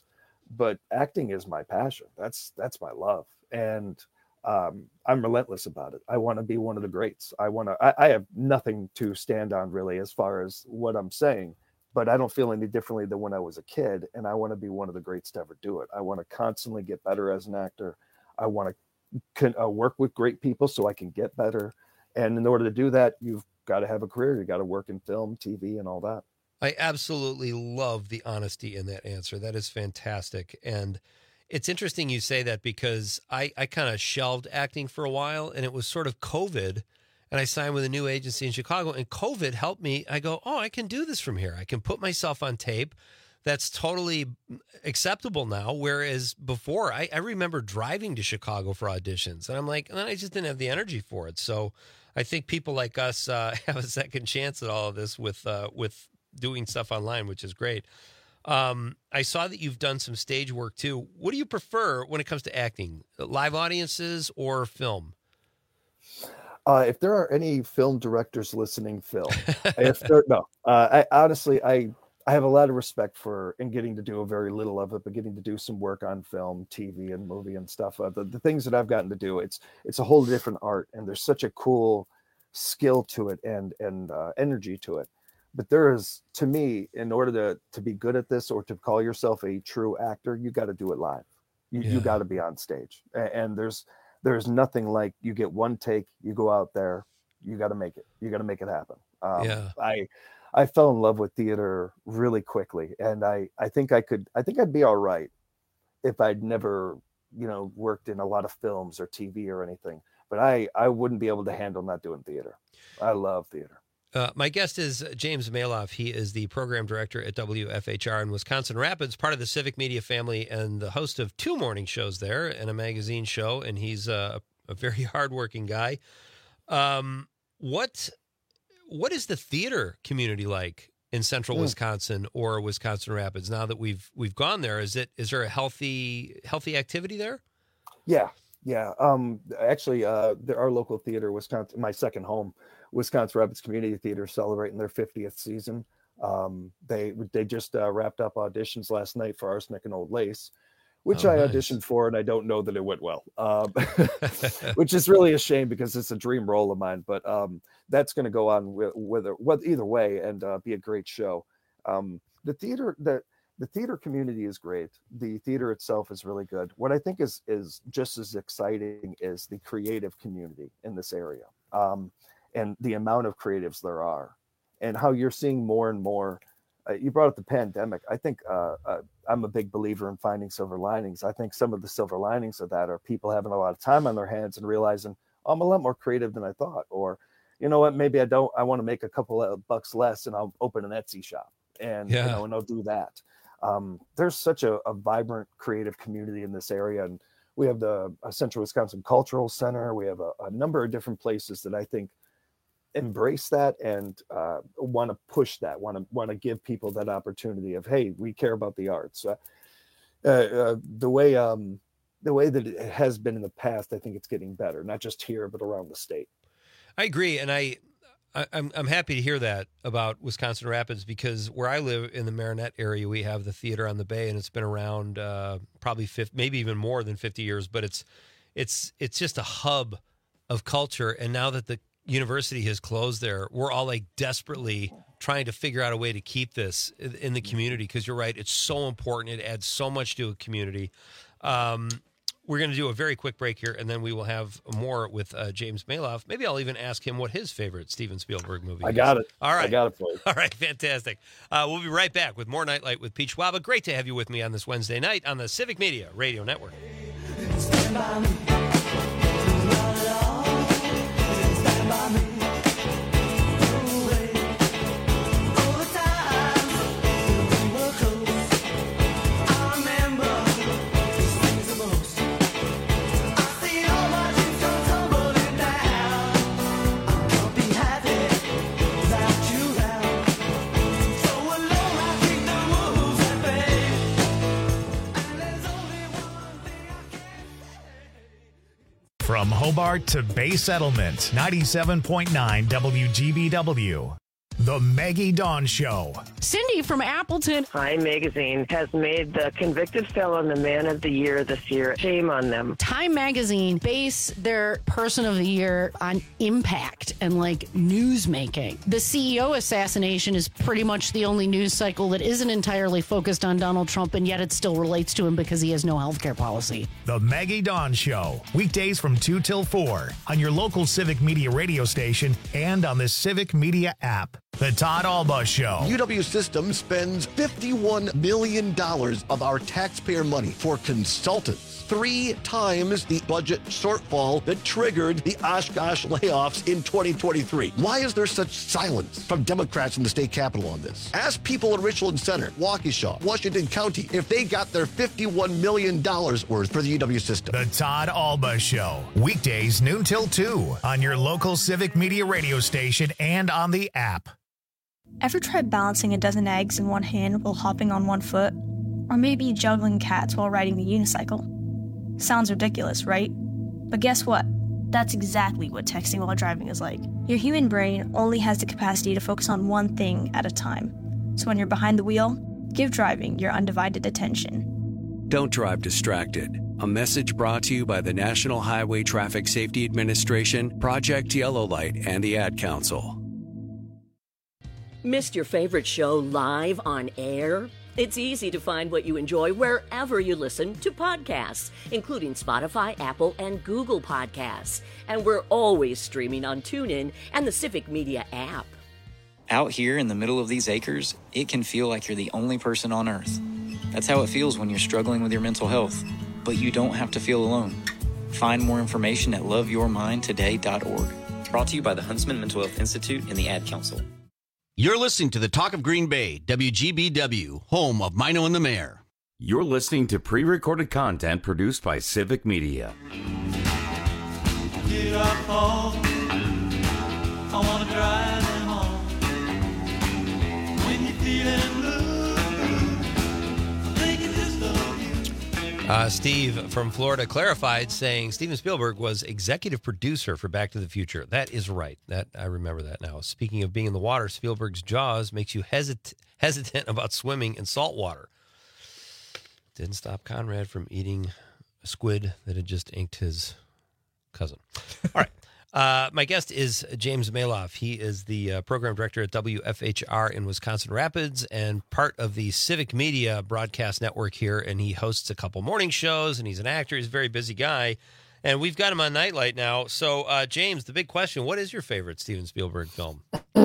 but acting is my passion. That's my love. And I'm relentless about it. I want to be one of the greats. I have nothing to stand on really as far as what I'm saying, but I don't feel any differently than when I was a kid. And I want to be one of the greats to ever do it. I want to constantly get better as an actor. I want to work with great people so I can get better. And in order to do that, you've got to have a career. You got to work in film, TV, and all that. I absolutely love the honesty in that answer. That is fantastic. And it's interesting you say that, because I kind of shelved acting for a while, and it was sort of COVID, and I signed with a new agency in Chicago, and COVID helped me. I go, oh, I can do this from here. I can put myself on tape. That's totally acceptable now. Whereas before, I remember driving to Chicago for auditions, and I'm like, I just didn't have the energy for it. So I think people like us have a second chance at all of this with doing stuff online, which is great. I saw that you've done some stage work too. What do you prefer when it comes to acting, live audiences or film? If there are any film directors listening, Phil, I honestly, I have a lot of respect for, and getting to do a very little of it, but getting to do some work on film, TV, and movie and stuff. The things that I've gotten to do, it's a whole different art, and there's such a cool skill to it and energy to it. But there is, to me, in order to be good at this or to call yourself a true actor, you got to do it live. You got to be on stage. And there's nothing like you get one take, you go out there, you got to make it. You got to make it happen. I fell in love with theater really quickly. And I think I'd be all right if I'd never, worked in a lot of films or TV or anything. But I wouldn't be able to handle not doing theater. I love theater. My guest is James Maloff. He is the program director at WFHR in Wisconsin Rapids, part of the Civic Media family, and the host of 2 morning shows there and a magazine show. And he's a very hardworking guy. What is the theater community like in central Wisconsin or Wisconsin Rapids now that we've gone there? Is there a healthy activity there? Yeah. Actually, our local theater, Wisconsin, my second home, Wisconsin Rapids Community Theater, celebrating their 50th season. They just wrapped up auditions last night for Arsenic and Old Lace, which I auditioned for, and I don't know that it went well, which is really a shame because it's a dream role of mine. But that's going to go on with either way and be a great show. The theater community is great. The theater itself is really good. What I think is just as exciting is the creative community in this area, and the amount of creatives there are, and how you're seeing more and more. You brought up the pandemic. I think I'm a big believer in finding silver linings. I think some of the silver linings of that are people having a lot of time on their hands and realizing, oh, I'm a lot more creative than I thought. Or, you know what, maybe I want to make a couple of bucks less and I'll open an Etsy shop and I'll do that. There's such a vibrant creative community in this area. And we have the Central Wisconsin Cultural Center. We have a number of different places that I think embrace that and want to push that, want to give people that opportunity of, hey, we care about the arts. The way that it has been in the past, I think it's getting better, not just here but around the state. I agree, and I'm happy to hear that about Wisconsin Rapids, because where I live in the Marinette area, we have the theater on the bay, and it's been around probably 50, maybe even more than 50 years. But it's just a hub of culture, and now that the university has closed there, we're all like desperately trying to figure out a way to keep this in the community, because you're right, it's so important. It adds so much to a community. We're going to do a very quick break here, and then we will have more with James Maloff. Maybe I'll even ask him what his favorite Steven Spielberg movie is. I got it. All right. I got it for you. All right, fantastic. We'll be right back with more Nightlight with Pete Schwaba. Great to have you with me on this Wednesday night on the Civic Media Radio Network. Stand by me. Stand by me. From Hobart to Bay Settlement, 97.9 WGBW. The Maggie Dawn Show. Cindy from Appleton. Time Magazine has made the convicted felon the man of the year this year. Shame on them. Time Magazine base their person of the year on impact and like news making. The CEO assassination is pretty much the only news cycle that isn't entirely focused on Donald Trump, and yet it still relates to him because he has no health care policy. The Maggie Dawn Show, weekdays from 2 till 4 on your local Civic Media radio station and on the Civic Media app. The Todd Alba Show. UW Systems spends $51 million of our taxpayer money for consultants. 3 times the budget shortfall that triggered the Oshkosh layoffs in 2023. Why is there such silence from Democrats in the state capitol on this? Ask people in Richland Center, Waukesha, Washington County, if they got their $51 million worth for the UW system. The Todd Alba Show, weekdays noon till 2 on your local Civic Media radio station and on the app. Ever tried balancing a dozen eggs in one hand while hopping on one foot? Or maybe juggling cats while riding the unicycle? Sounds ridiculous, right? But guess what? That's exactly what texting while driving is like. Your human brain only has the capacity to focus on one thing at a time. So when you're behind the wheel, give driving your undivided attention. Don't drive distracted. A message brought to you by the National Highway Traffic Safety Administration, Project Yellow Light, and the Ad Council. Missed your favorite show live on air? It's easy to find what you enjoy wherever you listen to podcasts, including Spotify, Apple, and Google Podcasts. And we're always streaming on TuneIn and the Civic Media app. Out here in the middle of these acres, it can feel like you're the only person on Earth. That's how it feels when you're struggling with your mental health. But you don't have to feel alone. Find more information at loveyourmindtoday.org. Brought to you by the Huntsman Mental Health Institute and the Ad Council. You're listening to the Talk of Green Bay, WGBW, home of Mino and the Mayor. You're listening to pre-recorded content produced by Civic Media. Get up home. I want to drive them home. When you're feeling blue, I think it's just of you. Steve from Florida clarified, saying Steven Spielberg was executive producer for Back to the Future. That is right. That I remember that now. Speaking of being in the water, Spielberg's Jaws makes you hesitant about swimming in salt water. Didn't stop Conrad from eating a squid that had just inked his cousin. All right. My guest is James Maloff. He is the program director at WFHR in Wisconsin Rapids and part of the Civic Media broadcast network here. And he hosts a couple morning shows, and he's an actor. He's a very busy guy. And we've got him on Nightlight now. So, James, the big question, what is your favorite Steven Spielberg film?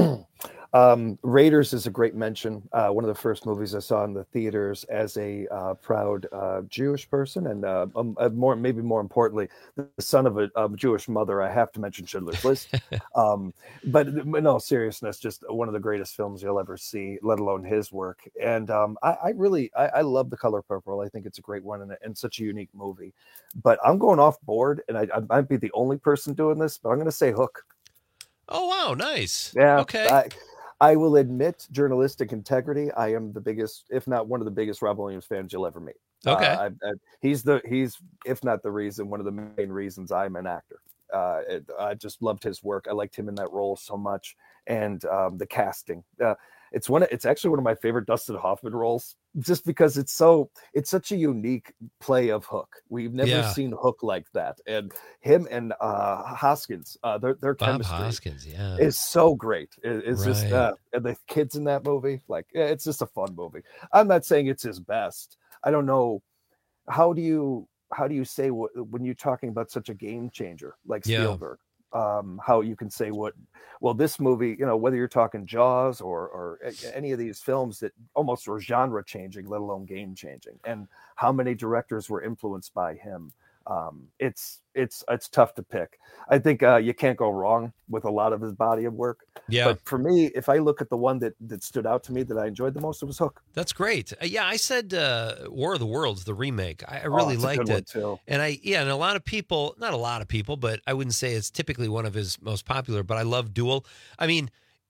Raiders is a great mention. One of the first movies I saw in the theaters as a proud Jewish person, and maybe more importantly, the son of a Jewish mother. I have to mention Schindler's List. But no, seriousness, just one of the greatest films you'll ever see, let alone his work. And I love The Color Purple. I think it's a great one and such a unique movie. But I'm going off board, and I might be the only person doing this, but I'm going to say Hook. Oh, wow. Nice. Yeah. Okay. I will admit, journalistic integrity. I am the biggest, if not one of the biggest, Rob Williams fans you'll ever meet. Okay, he's if not the reason, one of the main reasons I'm an actor. I just loved his work. I liked him in that role so much, and the casting. It's actually one of my favorite Dustin Hoffman roles, just because it's such a unique play of Hook. We've never seen Hook like that, and him and Hoskins, their chemistry Hoskins, is so great. It's just and the kids in that movie, it's just a fun movie. I'm not saying it's his best. I don't know how do you say when you're talking about such a game changer like Spielberg. How you can say this movie, whether you're talking Jaws or any of these films that almost were genre changing, let alone game changing, and how many directors were influenced by him. It's tough to pick. I think you can't go wrong with a lot of his body of work. Yeah. But for me, if I look at the one that stood out to me that I enjoyed the most, it was Hook. That's great. I said War of the Worlds, the remake. I really liked it. Too. And and a lot of people, not a lot of people, but I wouldn't say it's typically one of his most popular, but I love Duel. I mean,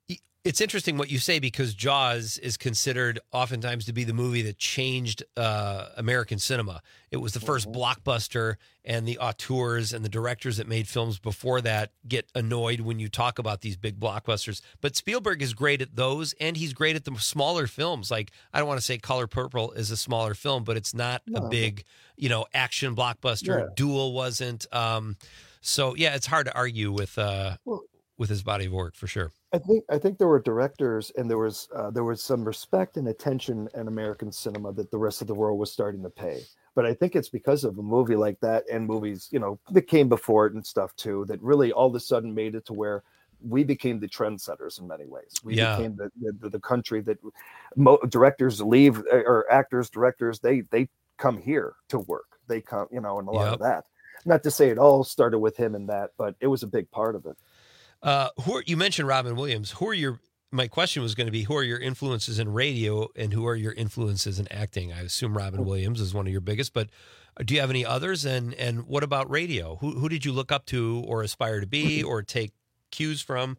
It's interesting what you say, because Jaws is considered oftentimes to be the movie that changed American cinema. It was the first blockbuster, and the auteurs and the directors that made films before that get annoyed when you talk about these big blockbusters. But Spielberg is great at those, and he's great at the smaller films. Like, I don't want to say Color Purple is a smaller film, but it's not a big, action blockbuster. Yeah. Duel wasn't. So, yeah, it's hard to argue with his body of work, for sure. I think there were directors, and there was some respect and attention in American cinema that the rest of the world was starting to pay. But I think it's because of a movie like that, and movies, that came before it and stuff too, that really all of a sudden made it to where we became the trendsetters in many ways. We became the country that directors leave, or actors, directors, they come here to work. They come, and a lot of that. Not to say it all started with him and that, but it was a big part of it. You mentioned Robin Williams. My question was going to be, who are your influences in radio, and who are your influences in acting? I assume Robin Williams is one of your biggest, but do you have any others? And what about radio? Who did you look up to or aspire to be or take cues from?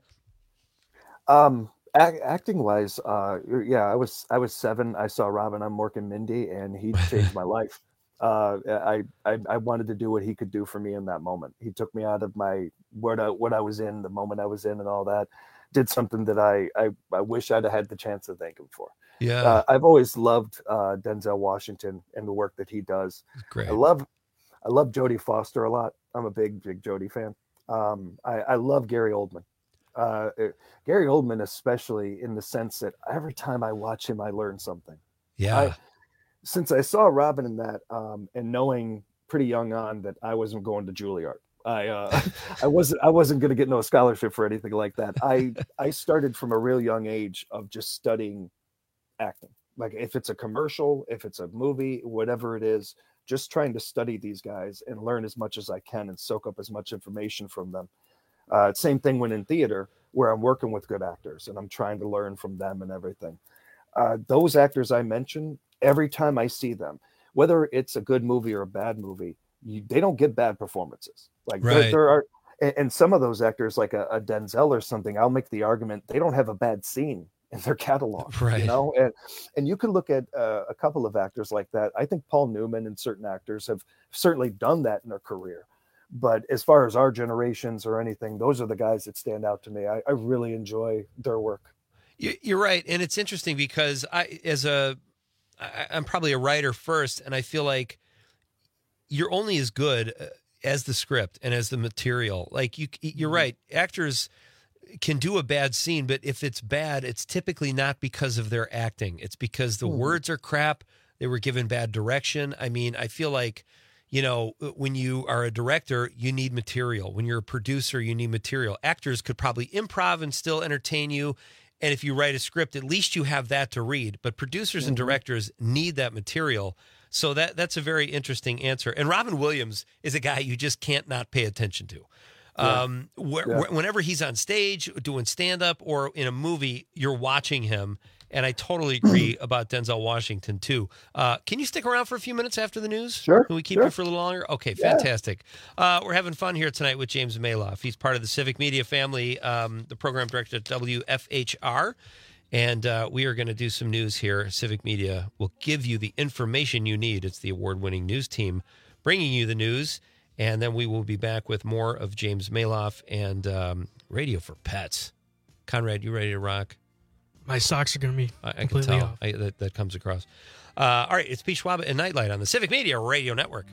Acting wise, I was 7. I saw Robin on Mork and Mindy, and he changed my life. I wanted to do what he could do for me in that moment. He took me out of what I was in, the moment I was in, and all that. Did something that I wish I'd have had the chance to thank him for. Yeah, I've always loved Denzel Washington and the work that he does. Great. I love Jodie Foster a lot. I'm a big Jodie fan. I love Gary Oldman. Gary Oldman, especially in the sense that every time I watch him, I learn something. Yeah. Since I saw Robin in that, and knowing pretty young on that I wasn't going to Juilliard, I wasn't going to get no scholarship for anything like that. I started from a real young age of just studying acting. Like, if it's a commercial, if it's a movie, whatever it is, just trying to study these guys and learn as much as I can and soak up as much information from them. Same thing when in theater, where I'm working with good actors and I'm trying to learn from them and everything. Those actors I mentioned, every time I see them, whether it's a good movie or a bad movie, they don't get bad performances. Like, right. there are, and some of those actors, like a Denzel or something, I'll make the argument they don't have a bad scene in their catalog, right? And you can look at a couple of actors like that. I think Paul Newman and certain actors have certainly done that in their career. But as far as our generations or anything, those are the guys that stand out to me. I really enjoy their work. You're right, and it's interesting because I'm probably a writer first, and I feel like you're only as good as the script and as the material. Like, you're right. Actors can do a bad scene, but if it's bad, it's typically not because of their acting. It's because the words are crap. They were given bad direction. I mean, I feel like, when you are a director, you need material. When you're a producer, you need material. Actors could probably improv and still entertain you. And if you write a script, at least you have that to read. But producers and directors need that material. So that's a very interesting answer. And Robin Williams is a guy you just can't not pay attention to. Whenever he's on stage doing stand-up or in a movie, you're watching him. And I totally agree about Denzel Washington, too. Can you stick around for a few minutes after the news? Sure. Can we keep you for a little longer? Okay, fantastic. We're having fun here tonight with James Maloff. He's part of the Civic Media family, the program director at WFHR. And we are going to do some news here. Civic Media will give you the information you need. It's the award-winning news team bringing you the news. And then we will be back with more of James Maloff and Radio for Pets. Conrad, you ready to rock? My socks are going to be I can completely tell. off. That comes across. All right, it's Pete Schwab and Nightlight on the Civic Media Radio Network.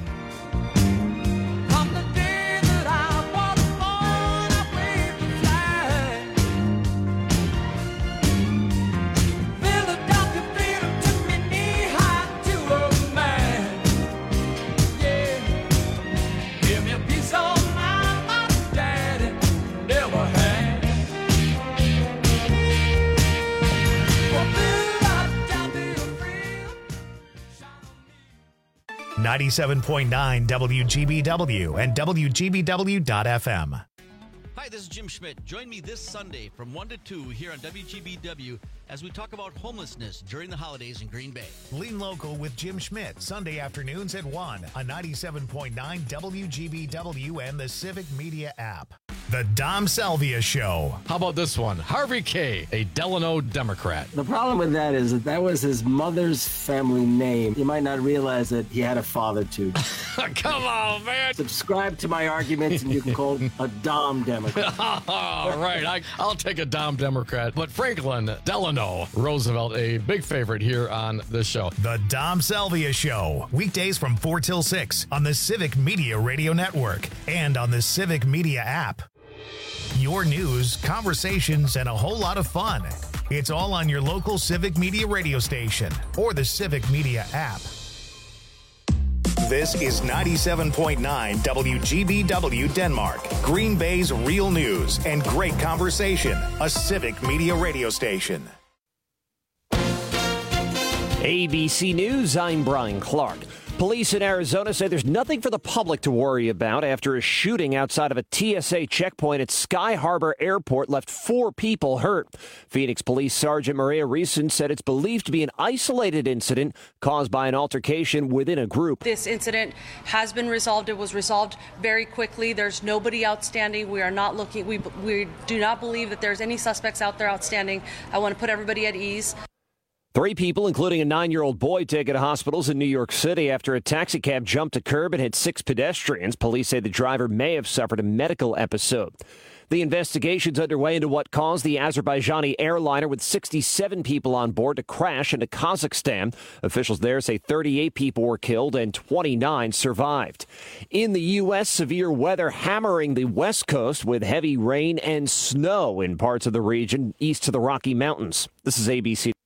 .9 WGBW and WGBW.FM. Hi, this is Jim Schmidt. Join me this Sunday from 1 to 2 here on WGBW as we talk about homelessness during the holidays in Green Bay. Lean Local with Jim Schmidt, Sunday afternoons at 1 on 97.9 WGBW and the Civic Media app. The Dom Salvia Show. How about this one? Harvey K., a Delano Democrat. The problem with that is that was his mother's family name. You might not realize that he had a father, too. Come on, man. Subscribe to my arguments, and you can call a Dom Democrat. All right, I'll take a Dom Democrat. But Franklin Delano Roosevelt, a big favorite here on this show. The Dom Salvia Show. Weekdays from 4 till 6 on the Civic Media Radio Network and on the Civic Media app. Your news, conversations, and a whole lot of fun. It's all on your local Civic Media radio station or the Civic Media app. This is 97.9 WGBW Denmark, Green Bay's real news and great conversation, a Civic Media radio station. ABC News, I'm Brian Clark. Police in Arizona say there's nothing for the public to worry about after a shooting outside of a TSA checkpoint at Sky Harbor Airport left 4 people hurt. Phoenix Police Sergeant Maria Reeson said it's believed to be an isolated incident caused by an altercation within a group. This incident has been resolved. It was resolved very quickly. There's nobody outstanding. We are not looking. We do not believe that there's any suspects out there outstanding. I want to put everybody at ease. 3 people, including a 9-year-old boy, taken to hospitals in New York City after a taxi cab jumped a curb and hit 6 pedestrians. Police say the driver may have suffered a medical episode. The investigation's underway into what caused the Azerbaijani airliner with 67 people on board to crash into Kazakhstan. Officials there say 38 people were killed and 29 survived. In the U.S., severe weather hammering the West Coast with heavy rain and snow in parts of the region east to the Rocky Mountains. This is ABC.